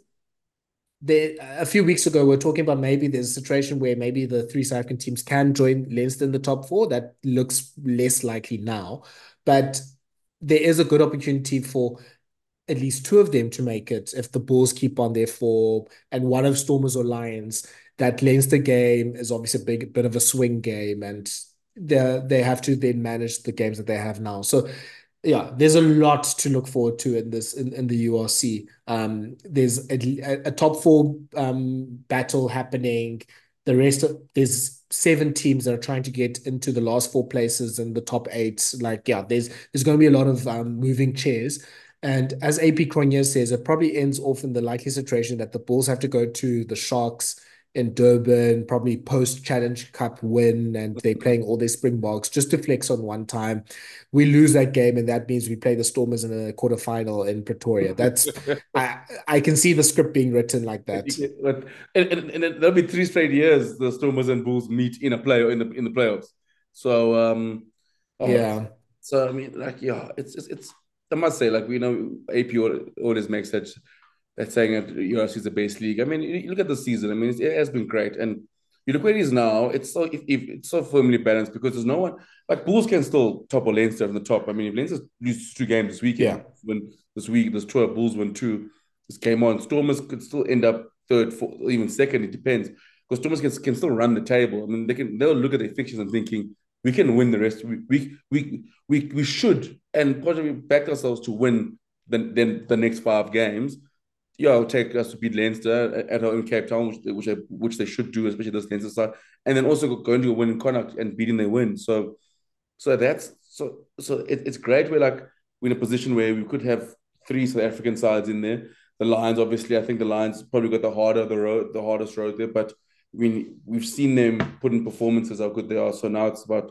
there a few weeks ago we are talking about maybe there's a situation where maybe the three South African teams can join Leinster in the top four. That looks less likely now, but there is a good opportunity for at least two of them to make it if the Bulls keep on their form and one of Stormers or Lions. That Leinster game is obviously a big bit of a swing game, and they they have to then manage the games that they have now. So yeah, there's a lot to look forward to in this in, in the U R C. Um, there's a, a top four um battle happening. The rest of there's seven teams that are trying to get into the last four places and the top eight. Like yeah, there's there's going to be a lot of um, moving chairs. And as A P Cronje says, it probably ends off in the likely situation that the Bulls have to go to the Sharks in Durban, probably post Challenge Cup win, and they're playing all their Springboks just to flex on one time. We lose that game, and that means we play the Stormers in a quarterfinal in Pretoria. That's I I can see the script being written like that. But and, and, and there'll be three straight years the Stormers and Bulls meet in a play in the in the playoffs. So um, oh, Yeah. so I mean, like yeah, it's it's, it's I must say, like we know A P always makes that that saying that U R C is the base league. I mean, you look at the season. I mean, it has been great, and you look where it is now. It's so if, if it's so firmly balanced because there's no one like Bulls can still topple Leinster from the top. I mean, if Leinster lose two games this weekend, Yeah. when this week this tour Bulls win two, this game on, Stormers could still end up third, fourth, or even second. It depends because Stormers can, can still run the table. I mean, they can they'll look at their fixtures and thinking we can win the rest. We we we we, we should and possibly back ourselves to win the, the the next five games. Yeah, it'll take us to beat Leinster at home in Cape Town, which which, they, which they should do, especially this Leinster side, and then also going to a win in Connacht and beating their win. So, so that's so so it, it's great. We're like we're in a position where we could have three South African sides in there. The Lions, obviously, I think the Lions probably got the harder the road, the hardest road there. But I mean, we've seen them put in performances how good they are. So now it's about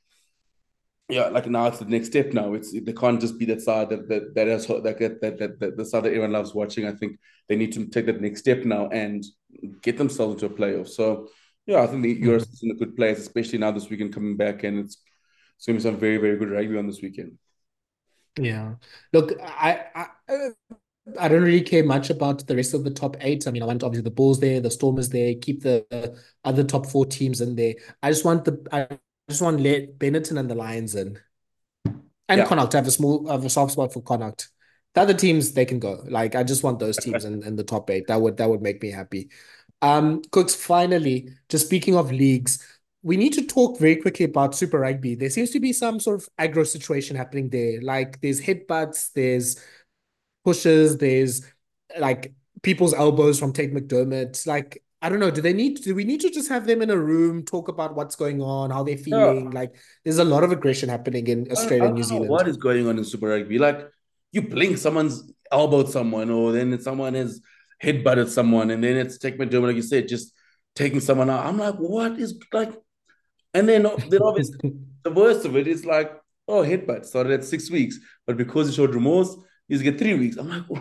yeah, like now it's the next step. Now it's they can't just be that side that that that has that that that, that, that the side that everyone loves watching. I think they need to take that next step now and get themselves into a playoff. So yeah, I think the U S Mhm. is in a good place, especially now this weekend coming back, and it's, it's going to be some very very good rugby on this weekend. Yeah. Look, I, I I don't really care much about the rest of the top eight. I mean, I want obviously the Bulls there, the Stormers there, keep the other top four teams in there. I just want the I just want let Benetton and the Lions in. And Yeah, Connacht. I have a small have a soft spot for Connacht. The other teams they can go. Like I just want those teams in, in the top eight. That would that would make me happy. Um, Cooks, finally, just speaking of leagues, we need to talk very quickly about Super Rugby. There seems to be some sort of aggro situation happening there. Like there's headbutts, there's pushes, there's like people's elbows from Tate McDermott. Like, I don't know, do they need do we need to just have them in a room, talk about what's going on, how they're Yeah, feeling? Like there's a lot of aggression happening in I don't, Australia I and New don't know Zealand. what is going on in Super Rugby. Like, you blink, someone's elbowed someone, or then someone has headbutted someone, and then it's Tech McDermott, like you said, just taking someone out. I'm like, what is like? And then, then obviously, the worst of it is like, oh, headbutt started at six weeks, but because he showed remorse, he's get three weeks. I'm like,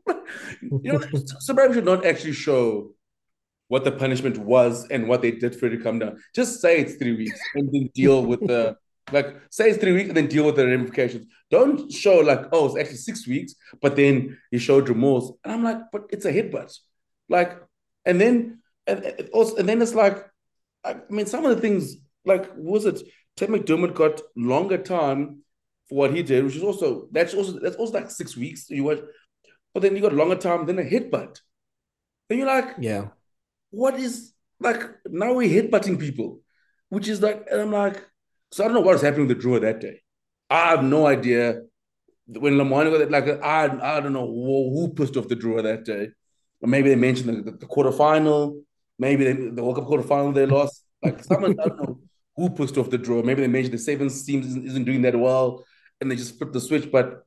you know, Super Rugby should not actually show what the punishment was and what they did for it to come down. Just say it's three weeks and then deal with the like say it's three weeks and then deal with the ramifications. Don't show like, oh, it's actually six weeks, but then he showed remorse. And I'm like, but it's a headbutt. Like, and then and, and also and then it's like, I mean, some of the things like was it Ted McDermott got longer time for what he did, which is also that's also that's also like six weeks. You watch, but then you got longer time than a headbutt. Then you're like, Yeah. what is like now we're headbutting people, which is like, and I'm like, so I don't know what was happening with the drawer that day. I have no idea when Lamont got like I I don't know who, who pushed off the drawer that day. Or maybe they mentioned the, the, the quarterfinal, maybe they, the World Cup quarterfinal they lost. Like someone I don't know who pushed off the drawer. Maybe they mentioned the Sevens team isn't, isn't doing that well, and they just flipped the switch. But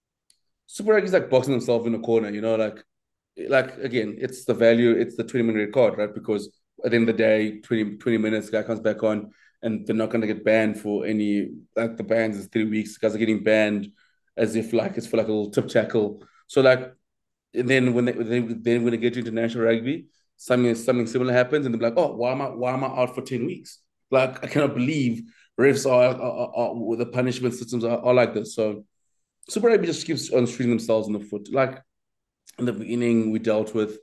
Super Rugby is like boxing himself in a corner, you know, like like again, it's the value, it's the twenty minute red card, right? Because at the end of the day, twenty, twenty minutes, guy comes back on and they're not gonna get banned for any like the bans is three weeks. Guys are getting banned as if like it's for like a little tip tackle. So like and then when they, then when they get to international rugby, something something similar happens and they're like, oh, why am I why am I out for ten weeks? Like I cannot believe refs are, are, are, are the punishment systems are, are like this. So Super Rugby just keeps on shooting themselves in the foot. Like in the beginning, we dealt with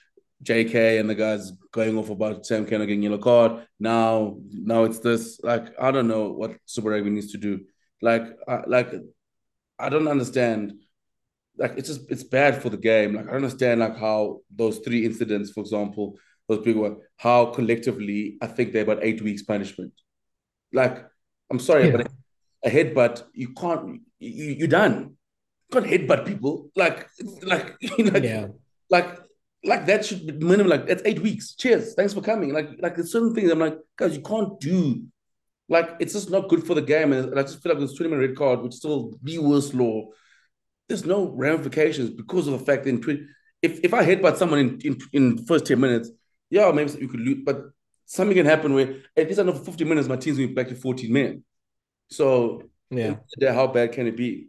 J K and the guys going off about Sam Kerr getting yellow card. Now, now it's this. Like, I don't know what Super Rugby needs to do. Like, I, like I don't understand. Like, it's just it's bad for the game. Like, I don't understand like how those three incidents, for example, those big ones, how collectively I think they're about eight weeks punishment. Like, I'm sorry, Yeah. but a headbutt, you can't. You, you're done. You can't headbutt people. Like, like, like, Yeah. like, like that should be minimum. Like, that's eight weeks. Cheers. Thanks for coming. Like, like there's certain things I'm like, guys, you can't do. Like, it's just not good for the game. And I just feel like this twenty minute red card, which is still the worst law, there's no ramifications because of the fact that in twenty, if, if I headbutt someone in, in, in the first ten minutes, yeah, maybe you could lose, but something can happen where at least another fifty minutes, my team's going to be back to fourteen men. So, Yeah. how bad can it be?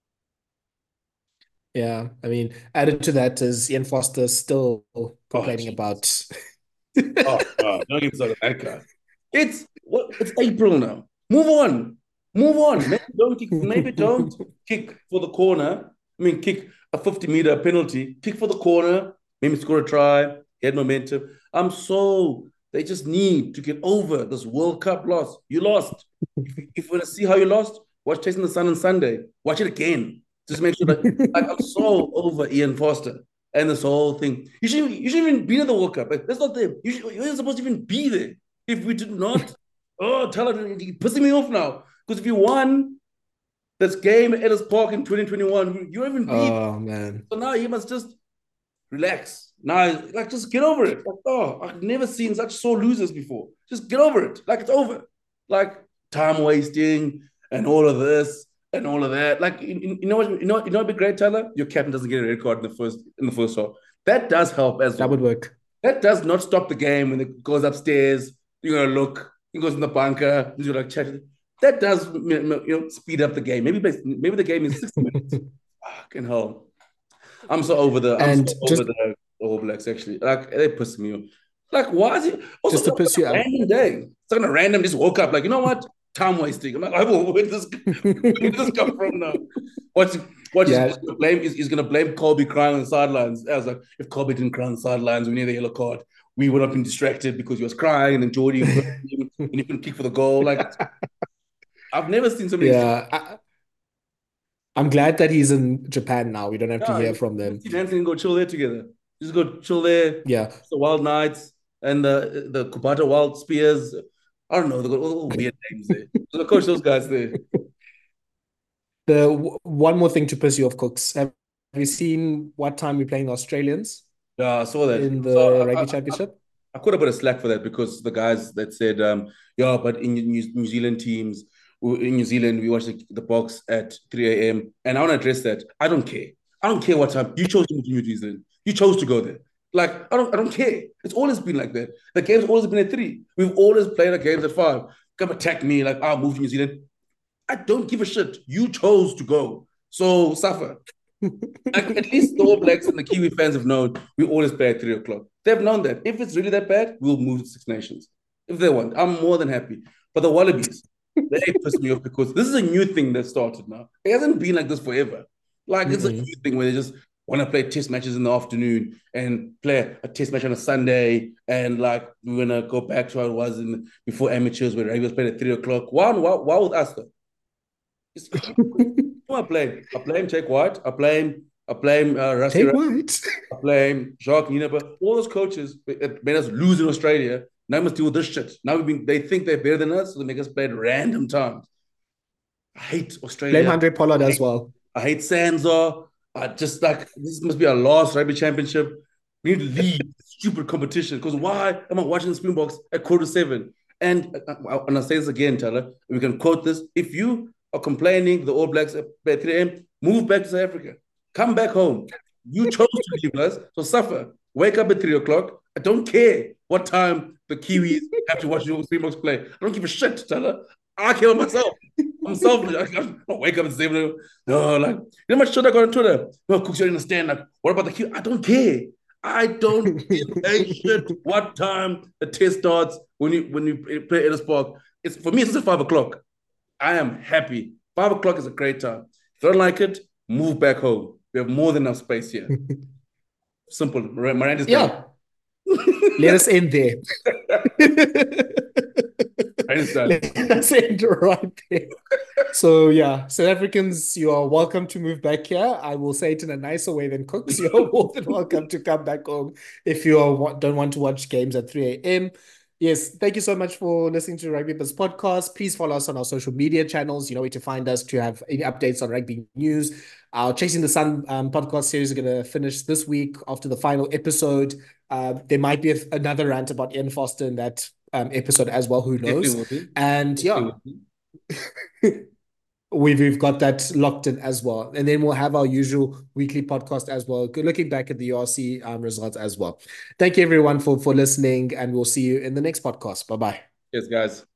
Yeah. I mean, added to that is Ian Foster still Oh, complaining geez. about Oh, God. Don't get started on that guy. It's what it's April now. Move on. Move on. Maybe don't kick, maybe don't kick for the corner. I mean, kick a fifty meter penalty. Kick for the corner. Maybe score a try. Get momentum. I'm so they just need to get over this World Cup loss. You lost. If, if you want to see how you lost, watch Chasing the Sun on Sunday. Watch it again. Just make sure that like I'm so over Ian Foster and this whole thing. You shouldn't you shouldn't even be at the World Cup. Like, that's not there. You should, you're supposed to even be there. If we did not, oh, tell her you're pissing me off now. Because if you won this game at Ellis Park in twenty twenty-one, you don't even be there. Oh man. So now you must just relax. Now, like, just get over it. Like, oh, I've never seen such sore losers before. Just get over it. Like, it's over. Like, time wasting and all of this and all of that. Like, you, you know what? You know, you know what'd be great, Tyler? Your captain doesn't get a red card in the first in the first half. That does help as That well. would work. That does not stop the game when it goes upstairs. You're gonna look. He goes in the bunker. You're like chat. That does you know speed up the game. Maybe maybe the game is sixty minutes. Fucking hell. I'm so over the. I'm so And over just the All Blacks. Actually, like they piss me off. Like, why is it? Also, just to it's piss like you a out. random day. It's like a random. Just woke up. Like, you know what? Time wasting. I'm like, oh, where did this where did this come from now? What's what is Yeah, gonna blame? He's, he's gonna blame Colby crying on the sidelines. I was like, if Colby didn't cry on the sidelines, we need the yellow card. We would have been distracted because he was crying, and then Jordy and he couldn't kick for the goal. Like, I've never seen so many. yeah. I, I'm glad that he's in Japan now. We don't have to Yeah, hear from them. Steve Hansen can go chill there together. Just go chill there. Yeah. The Wild Knights and the the Kubata Wild Spears. I don't know. They got all, all weird names there. So I coach those guys there. The w- one more thing to piss you off, Cooks. Have, have you seen what time we're playing the Australians Yeah, I saw that. in So the I, rugby I, I, championship? I caught a bit of slack for that because the guys that said, um, yeah, but in New, New Zealand teams, in New Zealand, we watch the, the box at three a m. And I want to address that. I don't care. I don't care what time. You chose to move to New Zealand. You chose to go there. Like, I don't I don't care. It's always been like that. The game's always been at three. We've always played our games at five. Come attack me like, I'll move to New Zealand. I don't give a shit. You chose to go. So suffer. Like, at least the All Blacks and the Kiwi fans have known we always play at three o'clock. They've known that. If it's really that bad, we'll move to Six Nations. If they want, I'm more than happy. But the Wallabies, they piss me off because this is a new thing that started now. It hasn't been like this forever. Like, it's a Mm-mm. new thing where they just want to play test matches in the afternoon and play a test match on a Sunday. And like, we're going to go back to how it was in before amateurs where rugby was played at three o'clock. Why, why, why with us though? It's, who I blame? I blame Jake White. I blame I blame uh, Rusty. Take White. I blame Jacques Nienaber. All those coaches that made us lose in Australia. Now we must deal with this shit. Now we've been, they think they're better than us, so they make us play at random times. I hate Blame Australia. Andre Pollard I as hate, well. I hate Sansa. I just like this must be our last rugby championship. We need to leave this stupid competition because why am I watching the Springboks at quarter seven? And uh, and I'll say this again, Tyler. We can quote this. If you are complaining the All Blacks at three a m, move back to South Africa. Come back home. You chose to leave us, so suffer. Wake up at three o'clock. I don't care what time the Kiwis have to watch the Springboks play. I don't give a shit, Tyler. I care about myself. I'm selfish. I, I don't wake up and say, no, like, you know how much shit I got on Twitter? No, Cooks, you don't understand. Like, what about the Kiwis? I don't care. I don't give a shit what time the test starts when you when you play Ellis Park. It's for me, it's at five o'clock. I am happy. Five o'clock is a great time. If you don't like it, move back home. We have more than enough space here. Simple. Miranda's Yeah. Let us end there. Let us end right there. So yeah, South Africans, you are welcome to move back here. I will say it in a nicer way than Cooks. You're more than welcome to come back home if you are, don't want to watch games at three a m. Yes, thank you so much for listening to Rugby Biz Podcast. Please follow us on our social media channels. You know where to find us to have any updates on rugby news. Our Chasing the Sun um, podcast series are going to finish this week after the final episode. Uh, there might be a, another rant about Ian Foster in that um, episode as well. Who knows? And yeah, we've, we've got that locked in as well. And then we'll have our usual weekly podcast as well, looking back at the U R C um, results as well. Thank you, everyone, for, for listening, and we'll see you in the next podcast. Bye-bye. Yes, guys.